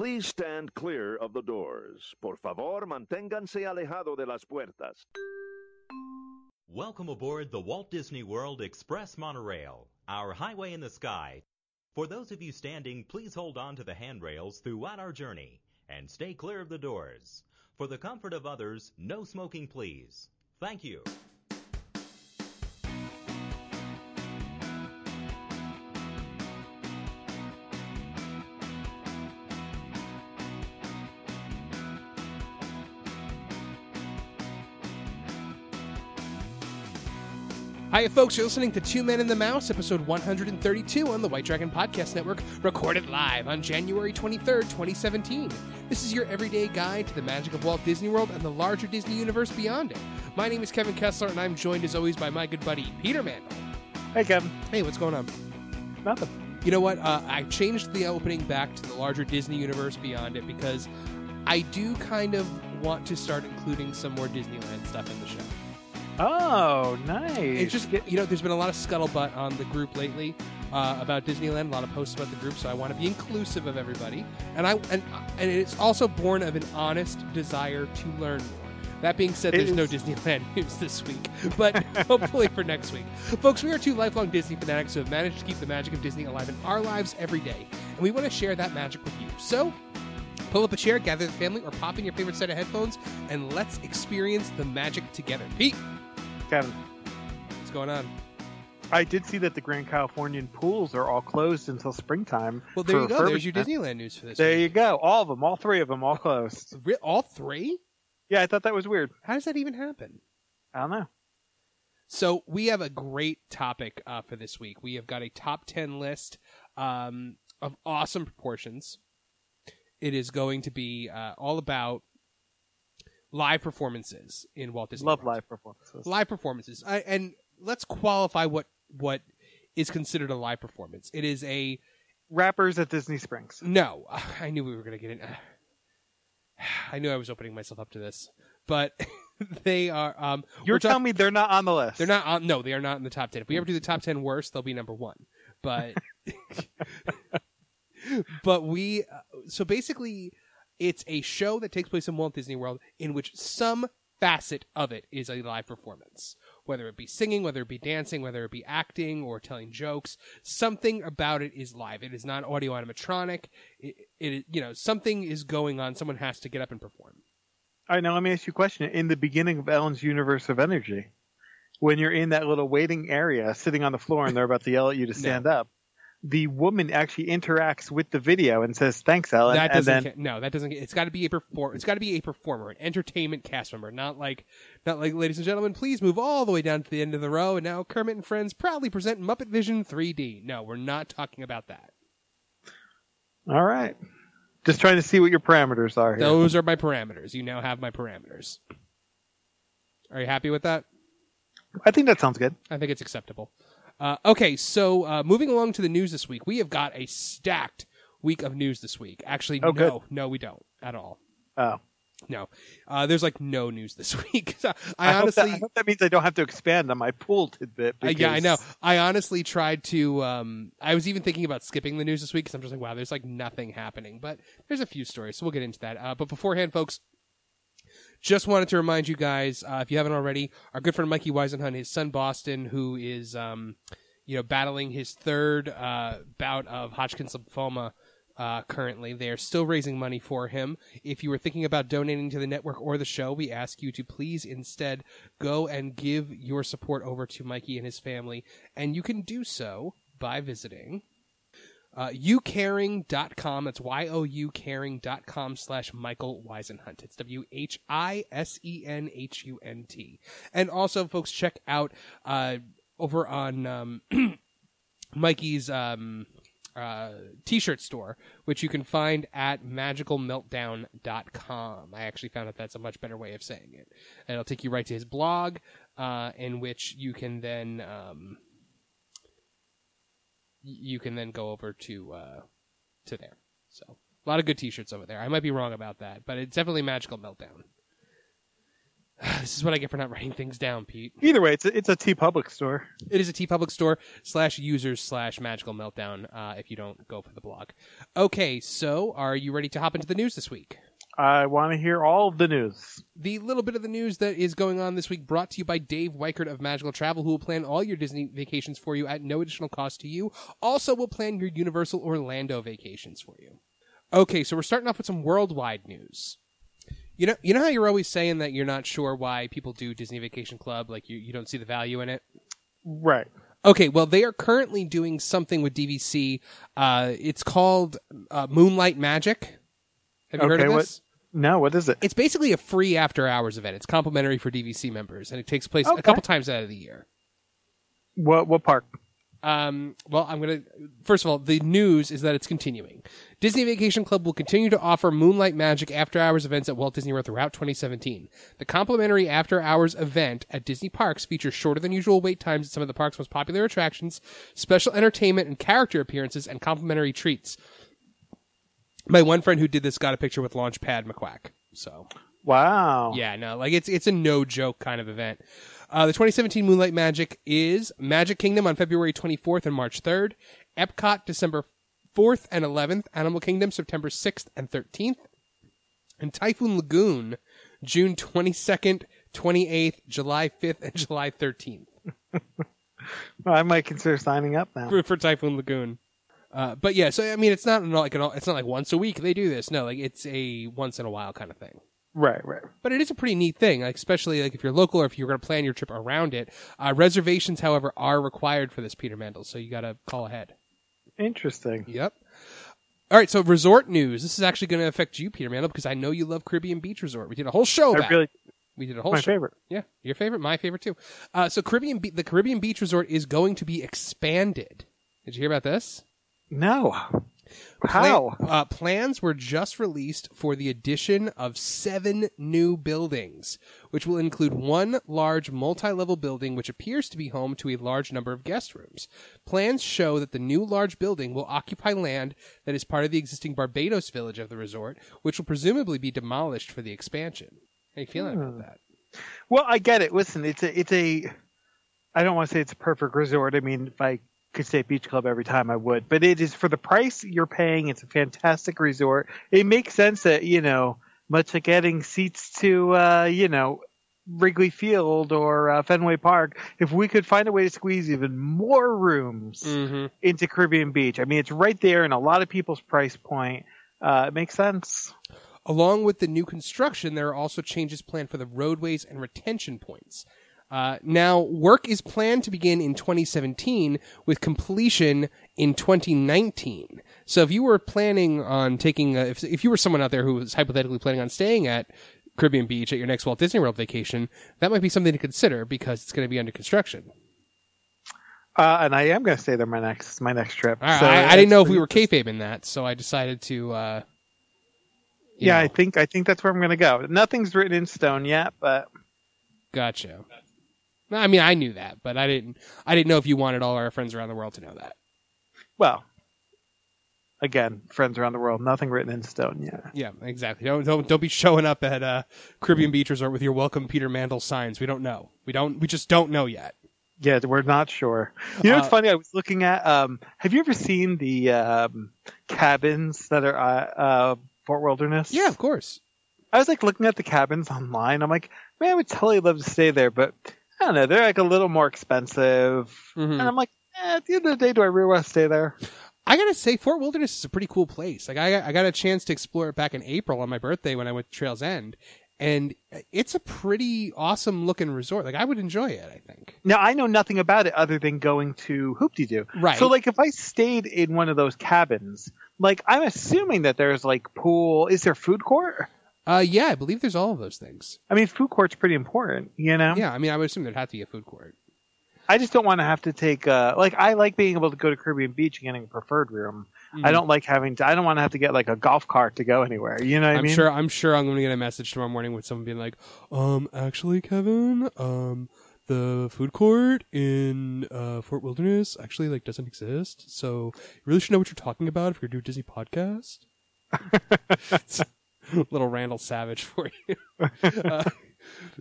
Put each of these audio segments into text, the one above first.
Please stand clear of the doors. Por favor, manténganse alejado de las puertas. Welcome aboard the Walt Disney World Express Monorail, our highway in the sky. For those of you standing, please hold on to the handrails throughout our journey and stay clear of the doors. For the comfort of others, no smoking, please. Thank you. Hi, folks. You're listening to Two Men and the Mouse, episode 132 on the White Dragon Podcast Network, recorded live on January 23rd, 2017. This is your everyday guide to the magic of Walt Disney World and the larger Disney universe beyond it. My name is Kevin Kessler, and I'm joined, as always, by my good buddy, Peter Mandel. Hey, Kevin. Hey, what's going on? Nothing. You know what? I changed the opening back to the larger Disney universe beyond it because I do kind of want to start including some more Disneyland stuff in the show. Oh, nice. It's just, there's been a lot of scuttlebutt on the group lately about Disneyland, a lot of posts about the group, so I want to be inclusive of everybody. And it's also born of an honest desire to learn more. That being said, there's no Disneyland news this week, but hopefully for next week. Folks, we are two lifelong Disney fanatics who have managed to keep the magic of Disney alive in our lives every day, and we want to share that magic with you. So, pull up a chair, gather the family, or pop in your favorite set of headphones, and let's experience the magic together. Pete! Kevin, what's going on? I did see that the Grand Californian pools are all closed until springtime. Well, there you go. There's your Disneyland news for this There week. you go. All of them. All three of them. All closed. All three? Yeah, I thought that was weird. How does that even happen? I don't know. So we have a great topic for this week. We have got a top 10 list of awesome proportions. It is going to be all about live performances in Walt Disney World. Love live performances. Live performances. And let's qualify what is considered a live performance. It is a... Rappers at Disney Springs. No. I knew we were going to get in. I knew I was opening myself up to this. But they are... You're telling me they're not on the list? They're not on... No, they are not in the top 10. If we ever do the top 10 worst, they'll be number one. But... but we... So basically... It's a show that takes place in Walt Disney World in which some facet of it is a live performance. Whether it be singing, whether it be dancing, whether it be acting or telling jokes, something about it is live. It is not audio animatronic. Something is going on. Someone has to get up and perform. All right, now let me ask you a question. In the beginning of Ellen's Universe of Energy, when you're in that little waiting area sitting on the floor and they're about to yell at you to stand up, the woman actually interacts with the video and says, "Thanks, Ellen." That doesn't. It's got to be It's got to be a performer, an entertainment cast member, not like, ladies and gentlemen, please move all the way down to the end of the row. And now Kermit and Friends proudly present Muppet Vision 3D. No, we're not talking about that. All right, just trying to see what your parameters are here. Those are my parameters. You now have my parameters. Are you happy with that? I think that sounds good. I think it's acceptable. Okay, so moving along to the news this week, we have got a stacked week of news this week. Actually, no, we don't at all. Oh. No. There's no news this week. I hope that means I don't have to expand on my pool tidbit. Yeah, I know. I honestly tried to, I was even thinking about skipping the news this week because I'm just like, wow, there's nothing happening. But there's a few stories, so we'll get into that. But beforehand, folks, just wanted to remind you guys, if you haven't already, our good friend Mikey Weisenhunt, his son Boston, who is, battling his third bout of Hodgkin's lymphoma currently. They are still raising money for him. If you were thinking about donating to the network or the show, we ask you to please instead go and give your support over to Mikey and his family. And you can do so by visiting... youcaring.com. That's youcaring.com/Michael Weisenhunt. It's WHISENHUNT. And also, folks, check out over on Mikey's t-shirt store, which you can find at magicalmeltdown.com. I actually found that that's a much better way of saying it. And it'll take you right to his blog, in which you can then go over to there. So a lot of good t-shirts over there. I might be wrong about that, but it's definitely Magical Meltdown. This is what I get for not writing things down, Pete. Either way, it's a TeePublic store. It is a TeePublic store /users/Magical Meltdown if you don't go for the blog. Okay, so are you ready to hop into the news this week? I want to hear all of the news. The little bit of the news that is going on this week brought to you by Dave Weichert of Magical Travel, who will plan all your Disney vacations for you at no additional cost to you. Also will plan your Universal Orlando vacations for you. Okay, so we're starting off with some worldwide news. You know how you're always saying that you're not sure why people do Disney Vacation Club, like you don't see the value in it? Right. Okay, well, they are currently doing something with DVC. It's called Moonlight Magic. Have you heard of this? No, what is it? It's basically a free after-hours event. It's complimentary for DVC members, and it takes place a couple times out of the year. What park? Well, first of all, the news is that it's continuing. Disney Vacation Club will continue to offer Moonlight Magic after-hours events at Walt Disney World throughout 2017. The complimentary after-hours event at Disney parks features shorter than usual wait times at some of the park's most popular attractions, special entertainment and character appearances, and complimentary treats. My one friend who did this got a picture with Launchpad McQuack. So, wow. Yeah, no, like it's a no-joke kind of event. The 2017 Moonlight Magic is Magic Kingdom on February 24th and March 3rd, Epcot December 4th and 11th, Animal Kingdom September 6th and 13th, and Typhoon Lagoon June 22nd, 28th, July 5th, and July 13th. Well, I might consider signing up now. For Typhoon Lagoon. But yeah, so I mean, it's not like once a week they do this. No, like it's a once in a while kind of thing. Right. But it is a pretty neat thing, like, especially like if you're local or if you're going to plan your trip around it. Reservations, however, are required for this, Peter Mandel, so you got to call ahead. Interesting. Yep. All right, so resort news. This is actually going to affect you, Peter Mandel, because I know you love Caribbean Beach Resort. We did a whole show about it. We did a whole my show. favorite. Yeah, your favorite, my favorite too. So the Caribbean Beach Resort is going to be expanded. Did you hear about this? No. How? Plans were just released for the addition of 7 new buildings, which will include one large multi-level building which appears to be home to a large number of guest rooms. Plans show that the new large building will occupy land that is part of the existing Barbados village of the resort, which will presumably be demolished for the expansion. How are you feeling about that? Well, I get it. Listen, it's a I don't want to say it's a perfect resort. I mean, if I could stay at Beach Club every time, I would. But it is, for the price you're paying, it's a fantastic resort. It makes sense that, much like adding seats to, Wrigley Field or Fenway Park, if we could find a way to squeeze even more rooms into Caribbean Beach. I mean, it's right there in a lot of people's price point. It makes sense. Along with the new construction, there are also changes planned for the roadways and retention points. Now, work is planned to begin in 2017 with completion in 2019. So if you were planning on taking, if you were someone out there who was hypothetically planning on staying at Caribbean Beach at your next Walt Disney World vacation, that might be something to consider because it's going to be under construction. And I am going to stay there my next trip. Right, so I didn't know if we were kayfabing that, so I decided to. Yeah, I think that's where I'm going to go. Nothing's written in stone yet, but. Gotcha. I mean, I knew that, but I didn't know if you wanted all our friends around the world to know that. Well, again, friends around the world, nothing written in stone yet. Yeah, exactly. Don't be showing up at Caribbean Beach Resort with your welcome Peter Mandel signs. We don't know. We just don't know yet. Yeah, we're not sure. You know what's funny? I was looking at. Have you ever seen the cabins that are Fort Wilderness? Yeah, of course. I was looking at the cabins online. I'm like, man, I would totally love to stay there, but I don't know. They're a little more expensive. And I'm like, at the end of the day, do I really want to stay there? I gotta say, Fort Wilderness is a pretty cool place. Like, I got a chance to explore it back in April on my birthday when I went to Trails End, and it's a pretty awesome looking resort. Like, I would enjoy it, I think. Now, I know nothing about it other than going to Hoop-Dee-Doo. Right. So, if I stayed in one of those cabins, I'm assuming that there's pool. Is there food court? Yeah, I believe there's all of those things. I mean, food court's pretty important, Yeah, I mean, I would assume there'd have to be a food court. I just don't want to have to take I like being able to go to Caribbean Beach and getting a preferred room. I don't like I don't want to have to get a golf cart to go anywhere. You know what I mean? I'm sure I'm going to get a message tomorrow morning with someone being like, actually, Kevin, the food court in Fort Wilderness actually doesn't exist. So you really should know what you're talking about if you're doing a Disney podcast. Little Randall Savage for you.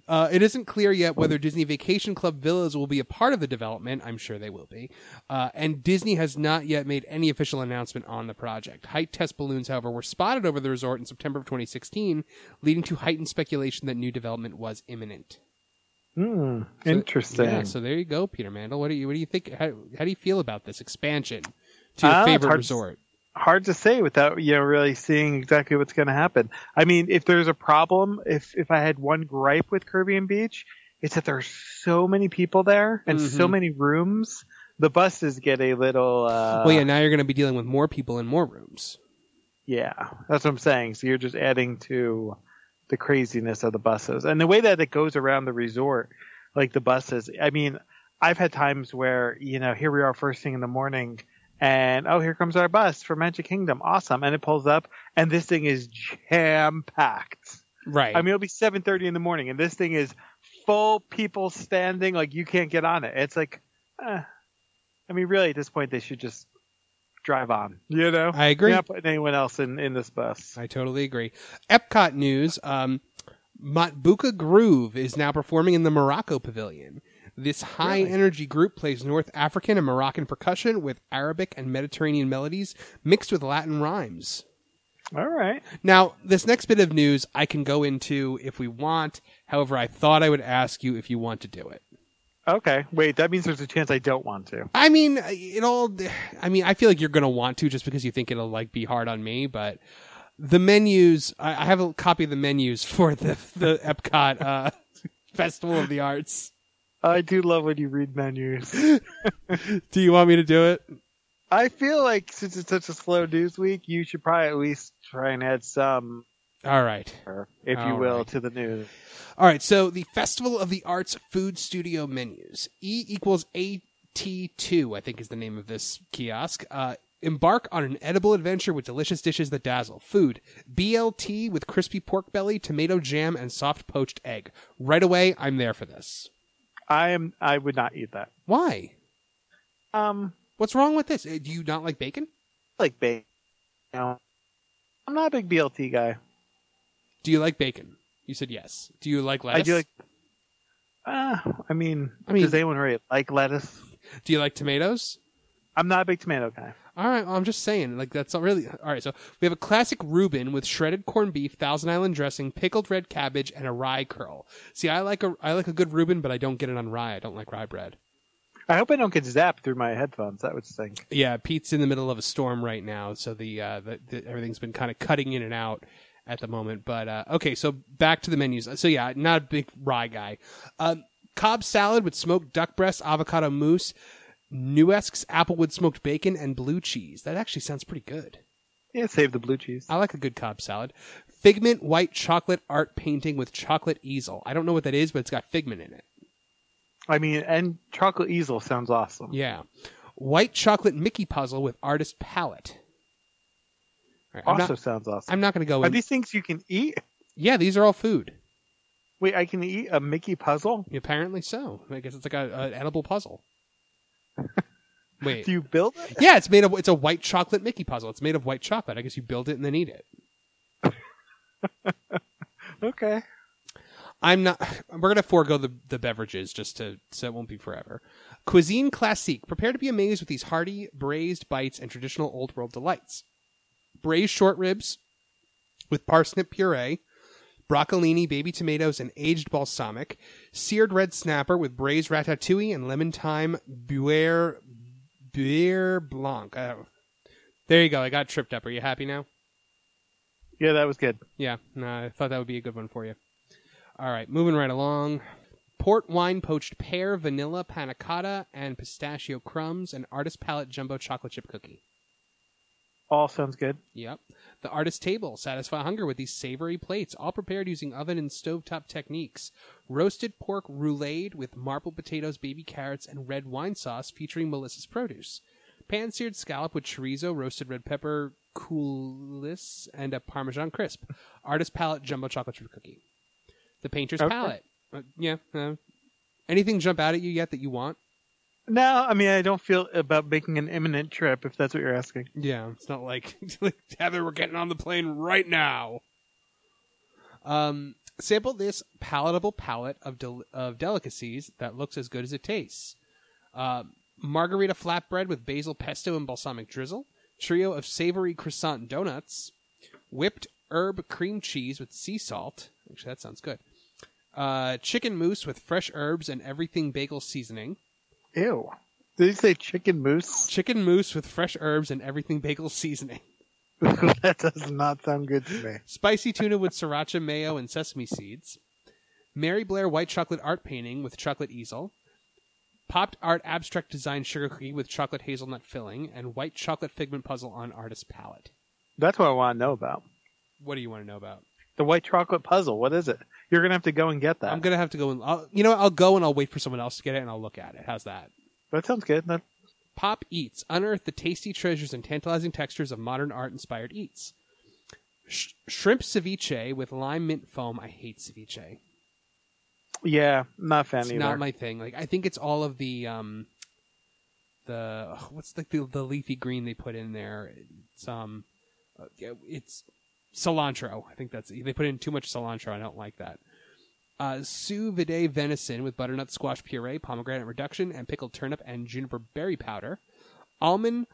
It isn't clear yet whether Disney Vacation Club villas will be a part of the development. I'm sure they will be. And Disney has not yet made any official announcement on the project. Height test balloons, however, were spotted over the resort in September of 2016, leading to heightened speculation that new development was imminent. Interesting. Yeah, so there you go, Peter Mandel. What do you think? How do you feel about this expansion to your favorite resort? Hard to say without really seeing exactly what's going to happen. I mean, if there's a problem, if I had one gripe with Caribbean Beach, it's that there's so many people there and so many rooms. The buses get a little. Well, yeah. Now you're going to be dealing with more people and more rooms. Yeah, that's what I'm saying. So you're just adding to the craziness of the buses and the way that it goes around the resort, like the buses. I mean, I've had times where here we are first thing in the morning. And, here comes our bus for Magic Kingdom. Awesome. And it pulls up, and this thing is jam-packed. Right. I mean, it'll be 7:30 in the morning, and this thing is full people standing, like you can't get on it. It's like, I mean, really, at this point, they should just drive on, I agree. You're not putting anyone else in this bus. I totally agree. Epcot news, Matbuka Groove is now performing in the Morocco Pavilion. This high-energy group plays North African and Moroccan percussion with Arabic and Mediterranean melodies mixed with Latin rhymes. All right. Now, this next bit of news I can go into if we want. However, I thought I would ask you if you want to do it. Okay. Wait, that means there's a chance I don't want to. I mean, I feel like you're going to want to just because you think it'll be hard on me, but the menus, I have a copy of the menus for the Epcot Festival of the Arts. I do love when you read menus. Do you want me to do it? I feel like since it's such a slow news week, you should probably at least try and add some. All right. If you will, to the news. All right. So the Festival of the Arts Food Studio menus. E equals AT2, I think is the name of this kiosk. Embark on an edible adventure with delicious dishes that dazzle. Food. BLT with crispy pork belly, tomato jam, and soft poached egg. Right away, I'm there for this. I would not eat that. Why? What's wrong with this? Do you not like bacon? I like bacon. I'm not a big BLT guy. Do you like bacon? You said yes. Do you like lettuce? I do like. I mean, does anyone really like lettuce? Do you like tomatoes? I'm not a big tomato guy. All right, well, I'm just saying, that's not really... All right, so we have a classic Reuben with shredded corned beef, Thousand Island dressing, pickled red cabbage, and a rye curl. See, I like a good Reuben, but I don't get it on rye. I don't like rye bread. I hope I don't get zapped through my headphones. That would stink. Yeah, Pete's in the middle of a storm right now, so the everything's been kind of cutting in and out at the moment. But, okay, so back to the menus. So, yeah, not a big rye guy. Cobb salad with smoked duck breast, avocado mousse, Nuesque's applewood smoked bacon, and blue cheese. That actually sounds pretty good. Yeah, save the blue cheese. I like a good Cobb salad. Figment white chocolate art painting with chocolate easel. I don't know what that is, but it's got figment in it. I mean, and chocolate easel sounds awesome. Yeah. White chocolate Mickey puzzle with artist palette. Right, sounds awesome. I'm not going to go in. Are these things you can eat? Yeah, these are all food. Wait, I can eat a Mickey puzzle? Apparently so. I guess it's like an edible puzzle. Wait. Do you build it? Yeah, it's a white chocolate Mickey puzzle. It's made of white chocolate. I guess you build it and then eat it. Okay. We're going to forego the beverages so it won't be forever. Cuisine Classique. Prepare to be amazed with these hearty braised bites and traditional old world delights. Braised short ribs with parsnip puree, broccolini, baby tomatoes, and aged balsamic. Seared red snapper with braised ratatouille and lemon thyme beurre blanc. There you go. I got tripped up. Are you happy now? Yeah, that was good. Yeah, no, I thought that would be a good one for you. All right, moving right along. Port wine poached pear, vanilla, panna cotta, and pistachio crumbs, and artist palette jumbo chocolate chip cookie. All sounds good. Yep. The artist table. Satisfy hunger with these savory plates, all prepared using oven and stovetop techniques. Roasted pork rouleed with marble potatoes, baby carrots, and red wine sauce featuring Melissa's produce. Pan-seared scallop with chorizo, roasted red pepper, coulis, and a Parmesan crisp. Artist palette jumbo chocolate chip cookie. The painter's palette. Anything jump out at you yet that you want? No, I mean, I don't feel about making an imminent trip, if that's what you're asking. Yeah, it's not like, Heather, we're getting on the plane right now. Sample this palatable palette of delicacies that looks as good as it tastes. Margarita flatbread with basil pesto and balsamic drizzle. Trio of savory croissant donuts. Whipped herb cream cheese with sea salt. Actually, that sounds good. Chicken mousse with fresh herbs and everything bagel seasoning. Ew. Did you say chicken mousse? Chicken mousse with fresh herbs and everything bagel seasoning. That does not sound good to me. Spicy tuna with sriracha mayo and sesame seeds. Mary Blair white chocolate art painting with chocolate easel. Popped art abstract design sugar cookie with chocolate hazelnut filling. And white chocolate figment puzzle on artist palette. That's what I want to know about. What do you want to know about? The white chocolate puzzle. What is it? You're going to have to go and get that. I'm going to have to go and... I'll go and I'll wait for someone else to get it and I'll look at it. How's that? That sounds good. Pop Eats. Unearth the tasty treasures and tantalizing textures of modern art-inspired eats. Shrimp ceviche with lime mint foam. I hate ceviche. Yeah, not a fan It's either. not my thing. Like, I think it's all of the what's the leafy green they put in there? It's cilantro. I think they put in too much cilantro. I don't like that. Sous vide venison with butternut squash puree, pomegranate reduction, and pickled turnip and juniper berry powder. Almond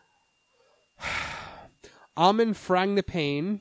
frangipane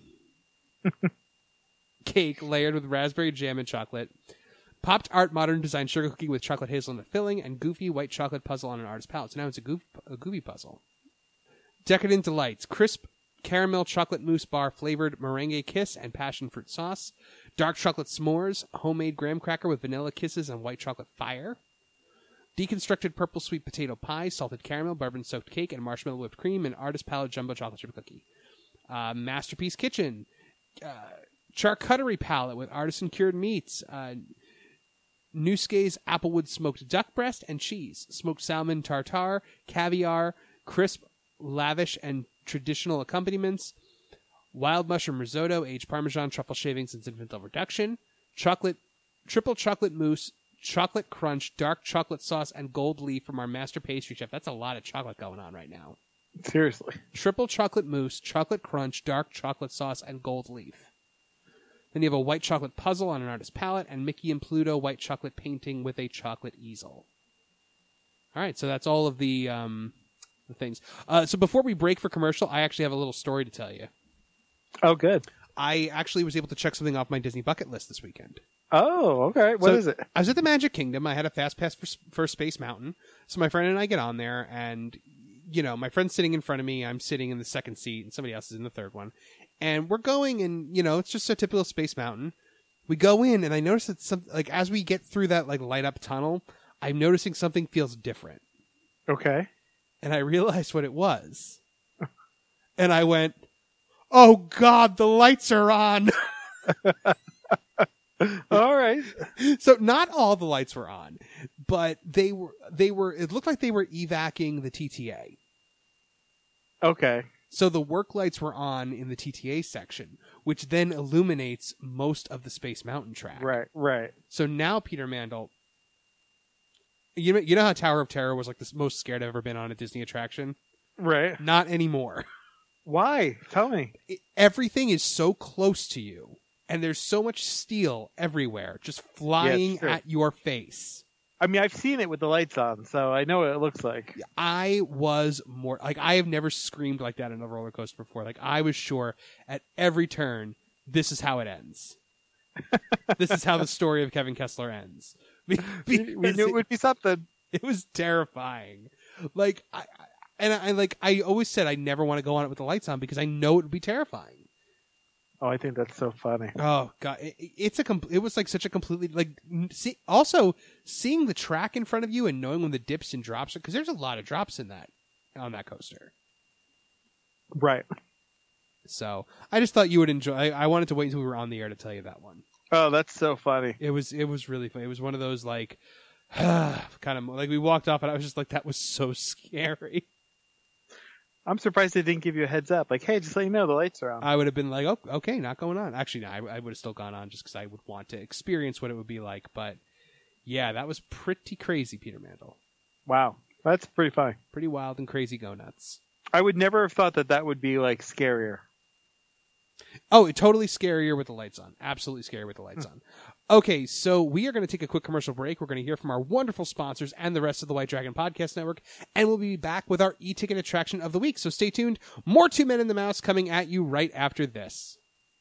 cake layered with raspberry jam and chocolate. Popped art modern design sugar cookie with chocolate hazelnut filling and goofy white chocolate puzzle on an artist palette. So now it's a goofy puzzle. Decadent Delights. Crisp caramel chocolate mousse bar flavored meringue kiss and passion fruit sauce. Dark chocolate s'mores. Homemade graham cracker with vanilla kisses and white chocolate fire. Deconstructed purple sweet potato pie, salted caramel, bourbon soaked cake, and marshmallow whipped cream, and artist palette jumbo chocolate chip cookie. Masterpiece Kitchen. Charcuterie palette with artisan cured meats. Nuske's applewood smoked duck breast and cheese, smoked salmon tartare, caviar, crisp, lavish, and traditional accompaniments, wild mushroom risotto, aged Parmesan, truffle shavings, and Zinfandel reduction, triple chocolate mousse, chocolate crunch, dark chocolate sauce, and gold leaf from our master pastry chef. That's a lot of chocolate going on right now. Seriously. Triple chocolate mousse, chocolate crunch, dark chocolate sauce, and gold leaf. Then you have a white chocolate puzzle on an artist palette, and Mickey and Pluto white chocolate painting with a chocolate easel. All right, so that's all of the things. So before we break for commercial, I actually have a little story to tell you. Oh, good. I actually was able to check something off my Disney bucket list this weekend. Oh, okay. What is it? I was at the Magic Kingdom. I had a fast pass for Space Mountain. So my friend and I get on there, and my friend's sitting in front of me. I'm sitting in the second seat, and somebody else is in the third one. And we're going, and it's just a typical Space Mountain. We go in, and I notice that as we get through that light up tunnel, I'm noticing something feels different. Okay. And I realized what it was. And I went, "Oh God, the lights are on." All right. So not all the lights were on, but they were. It looked like they were evacuating the TTA. Okay. So the work lights were on in the TTA section, which then illuminates most of the Space Mountain track. Right. So now, Peter Mandel, you know how Tower of Terror was like the most scared I've ever been on a Disney attraction? Right. Not anymore. Why? Tell me. Everything is so close to you, and there's so much steel everywhere, just flying at your face. I mean, I've seen it with the lights on, so I know what it looks like. I was more I have never screamed like that in a roller coaster before. I was sure at every turn, this is how it ends. This is how the story of Kevin Kessler ends. We knew it would be something. It was terrifying. I always said I never want to go on it with the lights on because I know it would be terrifying. Oh, I think that's so funny. Oh God, it was such a completely also seeing the track in front of you and knowing when the dips and drops are, because there's a lot of drops on that coaster. Right. So I just thought you would enjoy. I wanted to wait until we were on the air to tell you that one. Oh, that's so funny. It was really funny. It was one of those kind of we walked off and I was just like, that was so scary. I'm surprised they didn't give you a heads up. Like, hey, just let you know the lights are on. I would have been like, oh, okay, not going on. Actually, no, I would have still gone on just because I would want to experience what it would be like. But yeah, that was pretty crazy, Peter Mandel. Wow. That's pretty funny. Pretty wild and crazy go nuts. I would never have thought that would be scarier. Oh, totally scarier with the lights on. Absolutely scary with the lights on. Okay, so we are going to take a quick commercial break. We're going to hear from our wonderful sponsors and the rest of the White Dragon Podcast Network, and we'll be back with our e-ticket attraction of the week. So stay tuned. More Two Men and the Mouse coming at you right after this.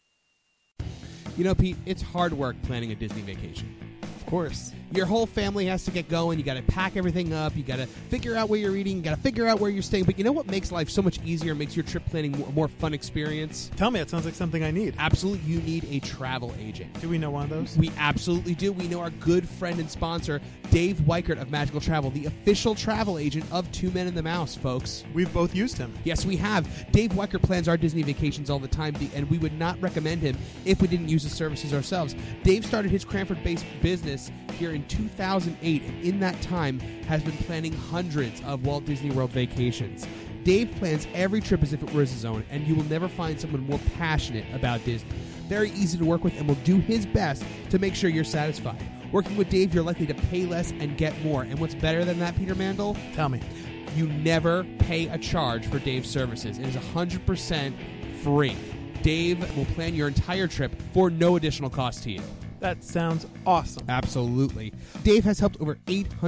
You know, Pete, it's hard work planning a Disney vacation. Of course. Your whole family has to get going. You got to pack everything up. You got to figure out where you're eating. You got to figure out where you're staying. But you know what makes life so much easier, makes your trip planning a more fun experience? Tell me, it sounds like something I need. Absolutely, you need a travel agent. Do we know one of those? We absolutely do. We know our good friend and sponsor, Dave Weichert of Magical Travel, the official travel agent of Two Men and the Mouse, folks. We've both used him. Yes, we have. Dave Weichert plans our Disney vacations all the time, and we would not recommend him if we didn't use his services ourselves. Dave started his Cranford-based business here in 2008, and in that time has been planning hundreds of Walt Disney World vacations. Dave plans every trip as if it was his own, and you will never find someone more passionate about Disney. Very easy to work with, and will do his best to make sure you're satisfied. Working with Dave, you're likely to pay less and get more. And what's better than that, Peter Mandel? Tell me. You never pay a charge for Dave's services. It is 100% free. Dave will plan your entire trip for no additional cost to you. That sounds awesome. Absolutely. Dave has helped over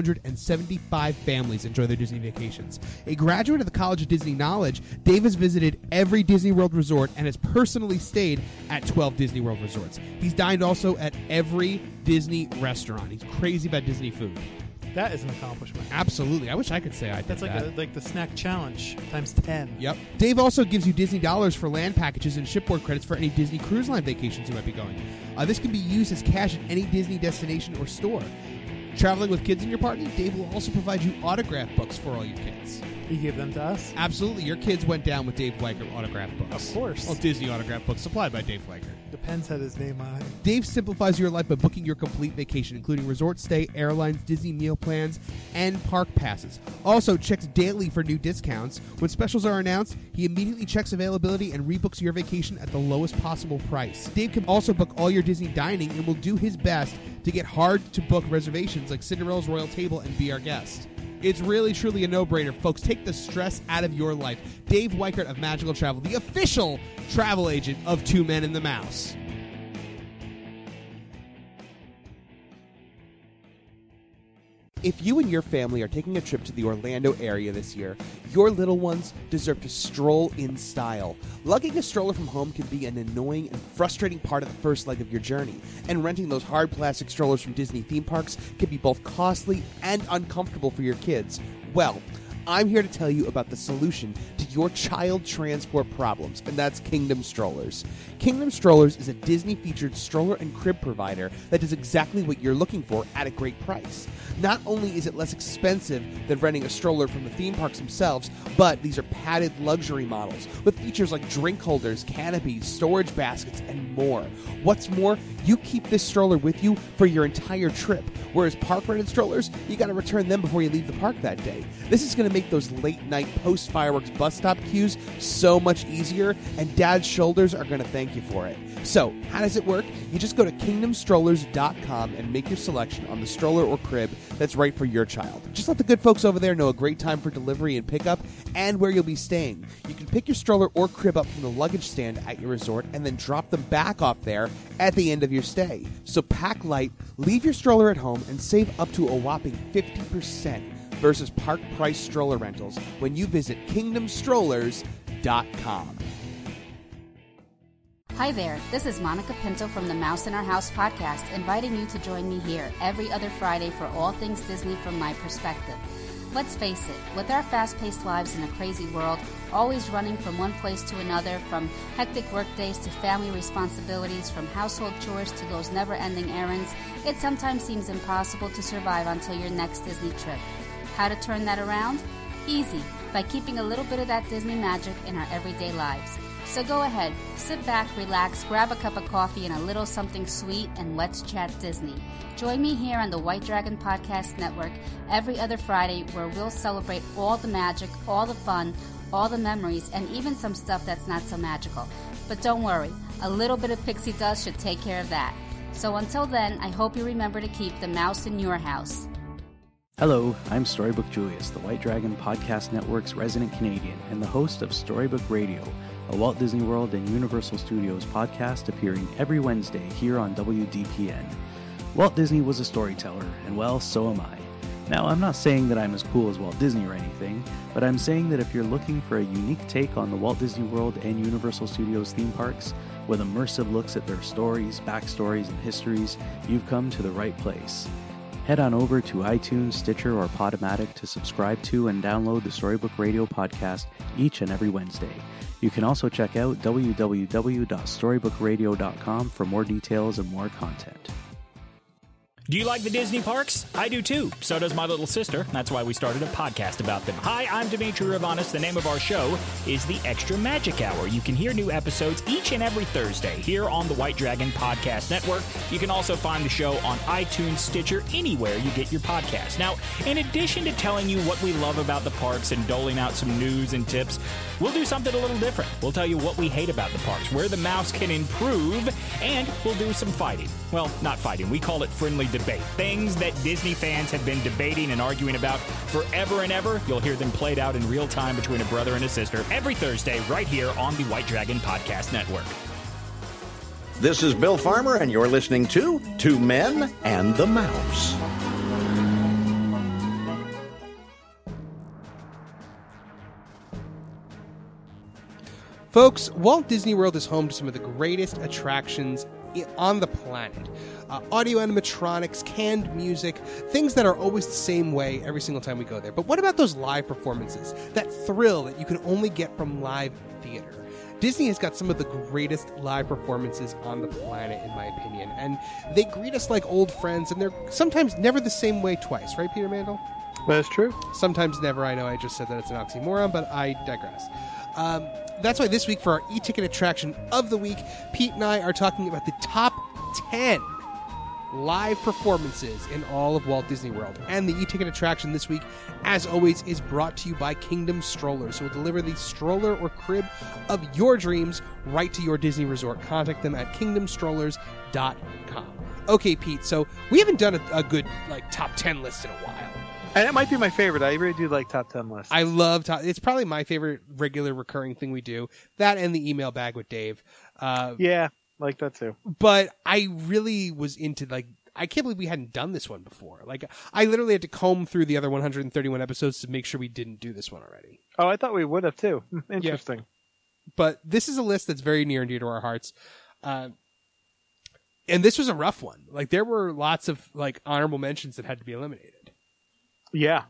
875 families enjoy their Disney vacations. A graduate of the College of Disney Knowledge, Dave has visited every Disney World resort and has personally stayed at 12 Disney World resorts. He's dined also at every Disney restaurant. He's crazy about Disney food. That is an accomplishment. Absolutely. I wish I could say I did That's like that. like the snack challenge times 10. Yep. Dave also gives you Disney dollars for land packages and shipboard credits for any Disney Cruise Line vacations you might be going. This can be used as cash at any Disney destination or store. Traveling with kids in your party, Dave will also provide you autograph books for all your kids. He gave them to us? Absolutely. Your kids went down with Dave Weichert autograph books. Of course. Well, Disney autograph books supplied by Dave Weichert. The pens had his name on it. Dave simplifies your life by booking your complete vacation, including resort stay, airlines, Disney meal plans, and park passes. Also, checks daily for new discounts. When specials are announced, he immediately checks availability and rebooks your vacation at the lowest possible price. Dave can also book all your Disney dining and will do his best to get hard-to-book reservations like Cinderella's Royal Table and Be Our Guest. It's really, truly a no-brainer. Folks, take the stress out of your life. Dave Weichert of Magical Travel, the official travel agent of Two Men and the Mouse. If you and your family are taking a trip to the Orlando area this year, your little ones deserve to stroll in style. Lugging a stroller from home can be an annoying and frustrating part of the first leg of your journey, and renting those hard plastic strollers from Disney theme parks can be both costly and uncomfortable for your kids. Well, I'm here to tell you about the solution to your child transport problems, and that's Kingdom Strollers. Kingdom Strollers is a Disney-featured stroller and crib provider that does exactly what you're looking for at a great price. Not only is it less expensive than renting a stroller from the theme parks themselves, but these are padded luxury models with features like drink holders, canopies, storage baskets, and more. What's more, you keep this stroller with you for your entire trip, whereas park-rented strollers, you got to return them before you leave the park that day. This is going to make those late-night post-fireworks bus stop queues so much easier, and Dad's shoulders are going to thank you for it. So, how does it work? You just go to kingdomstrollers.com and make your selection on the stroller or crib that's right for your child. Just let the good folks over there know a great time for delivery and pickup and where you'll be staying. You can pick your stroller or crib up from the luggage stand at your resort and then drop them back off there at the end of your stay. So pack light, leave your stroller at home, and save up to a whopping 50% versus park price stroller rentals when you visit kingdomstrollers.com. Hi there, this is Monica Pinto from the Mouse in Our House podcast, inviting you to join me here every other Friday for all things Disney from my perspective. Let's face it, with our fast-paced lives in a crazy world, always running from one place to another, from hectic workdays to family responsibilities, from household chores to those never-ending errands, it sometimes seems impossible to survive until your next Disney trip. How to turn that around? Easy, by keeping a little bit of that Disney magic in our everyday lives. So go ahead, sit back, relax, grab a cup of coffee and a little something sweet, and let's chat Disney. Join me here on the White Dragon Podcast Network every other Friday, where we'll celebrate all the magic, all the fun, all the memories, and even some stuff that's not so magical. But don't worry, a little bit of pixie dust should take care of that. So until then, I hope you remember to keep the mouse in your house. Hello, I'm Storybook Julius, the White Dragon Podcast Network's resident Canadian and the host of Storybook Radio, a Walt Disney World and Universal Studios podcast appearing every Wednesday here on WDPN. Walt Disney was a storyteller, and well, so am I. Now, I'm not saying that I'm as cool as Walt Disney or anything, but I'm saying that if you're looking for a unique take on the Walt Disney World and Universal Studios theme parks, with immersive looks at their stories, backstories, and histories, you've come to the right place. Head on over to iTunes, Stitcher, or Podomatic to subscribe to and download the Storybook Radio podcast each and every Wednesday. You can also check out www.storybookradio.com for more details and more content. Do you like the Disney parks? I do too. So does my little sister. That's why we started a podcast about them. Hi, I'm Dimitri Ravanis. The name of our show is The Extra Magic Hour. You can hear new episodes each and every Thursday here on the White Dragon Podcast Network. You can also find the show on iTunes, Stitcher, anywhere you get your podcasts. Now, in addition to telling you what we love about the parks and doling out some news and tips, we'll do something a little different. We'll tell you what we hate about the parks, where the mouse can improve, and we'll do some fighting. Well, not fighting. We call it friendly debate. Things that Disney fans have been debating and arguing about forever and ever. You'll hear them played out in real time between a brother and a sister every Thursday right here on the White Dragon Podcast Network. This is Bill Farmer, and you're listening to Two Men and the Mouse. Folks, Walt Disney World is home to some of the greatest attractions on the planet. Audio animatronics, canned music, things that are always the same way every single time we go there. But what about those live performances? That thrill that you can only get from live theater. Disney has got some of the greatest live performances on the planet, in my opinion. And they greet us like old friends, and they're sometimes never the same way twice. Right, Peter Mandel? That's true. Sometimes never. I know I just said that it's an oxymoron, but I digress. That's why this week for our e-ticket attraction of the week, Pete and I are talking about the top 10 live performances in all of Walt Disney World. And the e-ticket attraction this week, as always, is brought to you by Kingdom Strollers, who will deliver the stroller or crib of your dreams right to your Disney resort. Contact them at kingdomstrollers.com. Okay, Pete, so we haven't done a good top 10 list in a while. And it might be my favorite. I really do like top 10 lists. I love it's probably my favorite regular recurring thing we do. That and the email bag with Dave. Yeah, like that too. But I really was into I can't believe we hadn't done this one before. I literally had to comb through the other 131 episodes to make sure we didn't do this one already. Oh, I thought we would have too. Interesting. Yeah. But this is a list that's very near and dear to our hearts. And this was a rough one. There were lots of honorable mentions that had to be eliminated. Yeah.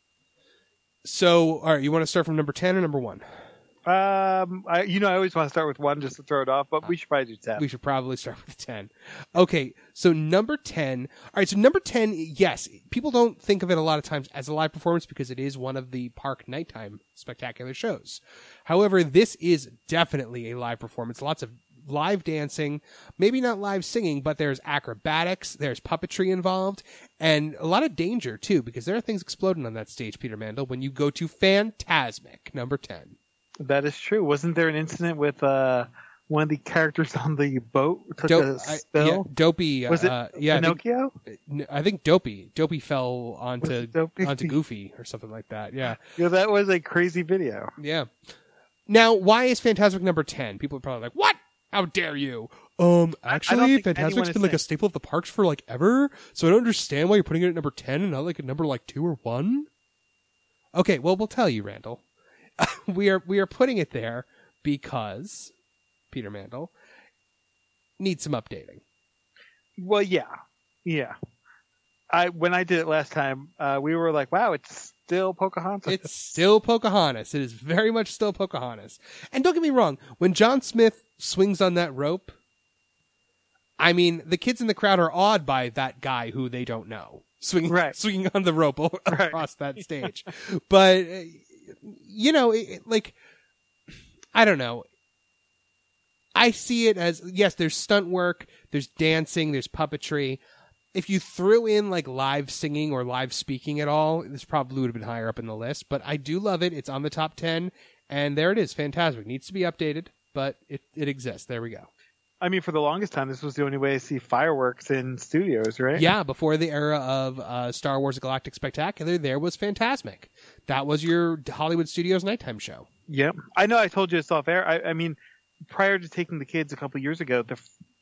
So, all right, you want to start from number 10 or number 1? I always want to start with 1 just to throw it off, but we should probably do 10. We should probably start with 10. Okay, so number 10. All right, so number 10, yes, people don't think of it a lot of times as a live performance because it is one of the park nighttime spectacular shows. However, this is definitely a live performance. Lots of live dancing, maybe not live singing, but there's acrobatics, there's puppetry involved, and a lot of danger too, because there are things exploding on that stage, Peter Mandel, when you go to Fantasmic, number 10. That is true. Wasn't there an incident with one of the characters on the boat took a spill? Dopey. Was it Pinocchio? I think Dopey. Dopey fell onto Goofy or something like that. Yeah. Yeah, that was a crazy video. Yeah. Now, why is Fantasmic number 10? People are probably like, what? How dare you? Actually, Fantasmic's been a staple of the parks for ever, so I don't understand why you're putting it at number 10 and not at number 2 or 1. Okay, well, we'll tell you, Randall. we are putting it there because Peter Mandel needs some updating. Well, yeah. When I did it last time, we were like, wow, it's still Pocahontas. It's still Pocahontas. It is very much still Pocahontas. And don't get me wrong, when John Smith swings on that rope, I mean, the kids in the crowd are awed by that guy who they don't know swinging on the rope across that stage. But, I don't know. I see it as, yes, there's stunt work, there's dancing, there's puppetry. If you threw in live singing or live speaking at all, this probably would have been higher up in the list. But I do love it. It's on the top 10. And there it is. Fantasmic. Needs to be updated, but it exists. There we go. I mean, for the longest time, this was the only way to see fireworks in studios, right? Yeah, before the era of Star Wars Galactic Spectacular, there was Fantasmic. That was your Hollywood Studios nighttime show. Yep. I know I told you this off air. I mean, prior to taking the kids a couple years ago,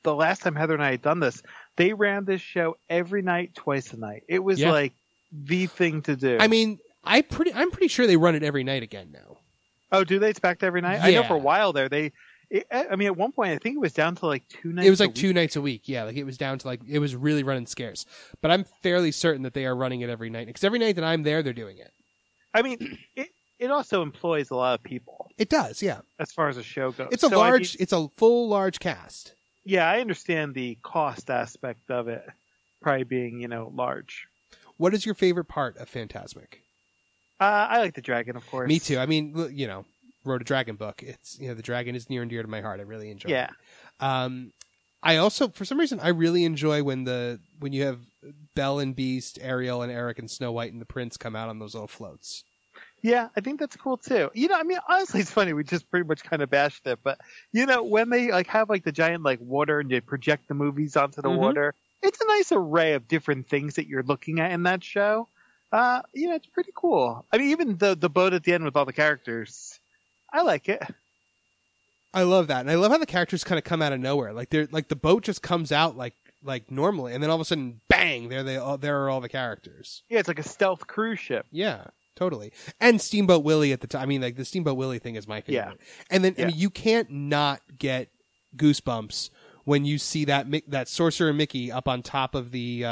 the last time Heather and I had done this, they ran this show every night, twice a night. It was like the thing to do. I mean, I'm pretty sure they run it every night again now. Oh, do they? It's back to every night? Yeah. I know for a while there, at one point, I think it was down to like 2 nights. It was like 2 nights a week. Yeah, like it was down to it was really running scarce. But I'm fairly certain that they are running it every night because every night that I'm there, they're doing it. I mean, it also employs a lot of people. It does, yeah. As far as the show goes, it's it's a full large cast. Yeah, I understand the cost aspect of it, probably being large. What is your favorite part of Fantasmic? I like the dragon, of course. Me too. I mean, wrote a dragon book. It's the dragon is near and dear to my heart. I really enjoy it. I also, for some reason, I really enjoy when you have Belle and Beast, Ariel and Eric and Snow White and the Prince come out on those little floats. Yeah, I think that's cool too. I mean, honestly, it's funny. We just pretty much kind of bashed it, but when they have the giant water and they project the movies onto the water, it's a nice array of different things that you're looking at in that show. It's pretty cool. I mean, even the boat at the end with all the characters, I like it. I love that, and I love how the characters kind of come out of nowhere. Like the boat just comes out like normally, and then all of a sudden, bang! There are all the characters. Yeah, it's like a stealth cruise ship. Yeah. Totally. And Steamboat Willie at the time. I mean, the Steamboat Willie thing is my favorite. Yeah. And then I mean, you can't not get goosebumps when you see that Sorcerer Mickey up on top of the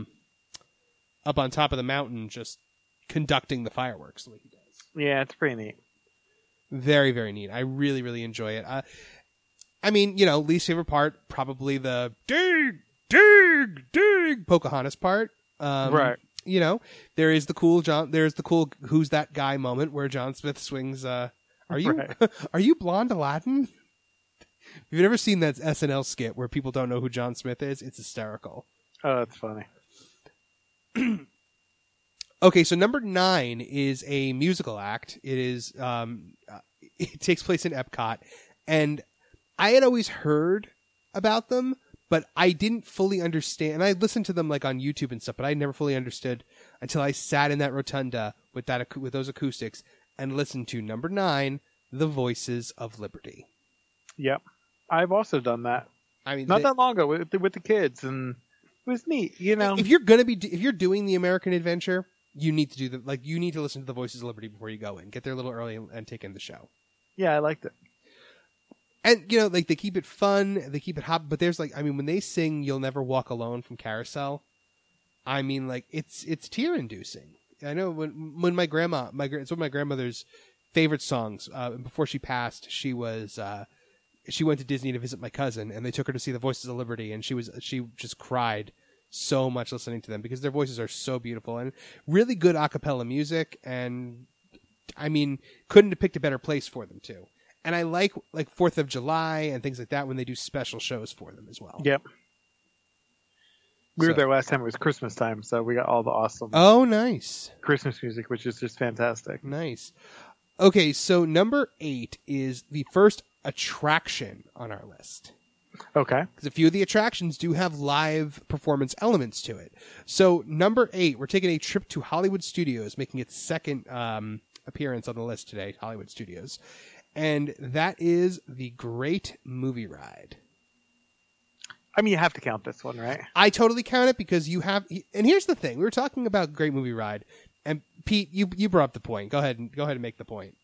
mountain just conducting the fireworks the way he does. Yeah, it's pretty neat. Very, very neat. I really, really enjoy it. I mean, least favorite part, probably the dig Pocahontas part. Right. There's the cool who's that guy moment where John Smith swings are you blonde Aladdin? If you've ever seen that SNL skit where people don't know who John Smith is, it's hysterical. Oh, that's funny. Okay, so number 9 is a musical act. It is it takes place in Epcot, and I had always heard about them, but I didn't fully understand. And I listened to them on YouTube and stuff, but I never fully understood until I sat in that rotunda with those acoustics and listened to number 9, The Voices of Liberty. Yep, I've also done that. I mean, not that long ago with the kids, and it was neat. If you're doing the American Adventure, you need to do you need to listen to The Voices of Liberty before you go in. Get there a little early and take in the show. Yeah, I liked it. And, they keep it fun, they keep it hot, but there's when they sing You'll Never Walk Alone from Carousel, I mean, it's tear-inducing. I know when my grandma, it's one of my grandmother's favorite songs. Before she passed, she went to Disney to visit my cousin, and they took her to see The Voices of Liberty, and she just cried so much listening to them because their voices are so beautiful and really good a cappella music, and, I mean, couldn't have picked a better place for them, too. And I like 4th of July and things like that when they do special shows for them as well. Yep. We were there last time. It was Christmas time, so we got all the awesome nice Christmas music, which is just fantastic. Nice. Okay, so number 8 is the first attraction on our list. Okay. Because a few of the attractions do have live performance elements to it. So number 8, we're taking a trip to Hollywood Studios, making its second appearance on the list today, Hollywood Studios. And that is the Great Movie Ride. I mean, you have to count this one, right? I totally count it because you have... And here's the thing. We were talking about Great Movie Ride. And Pete, you brought up the point. Go ahead and make the point.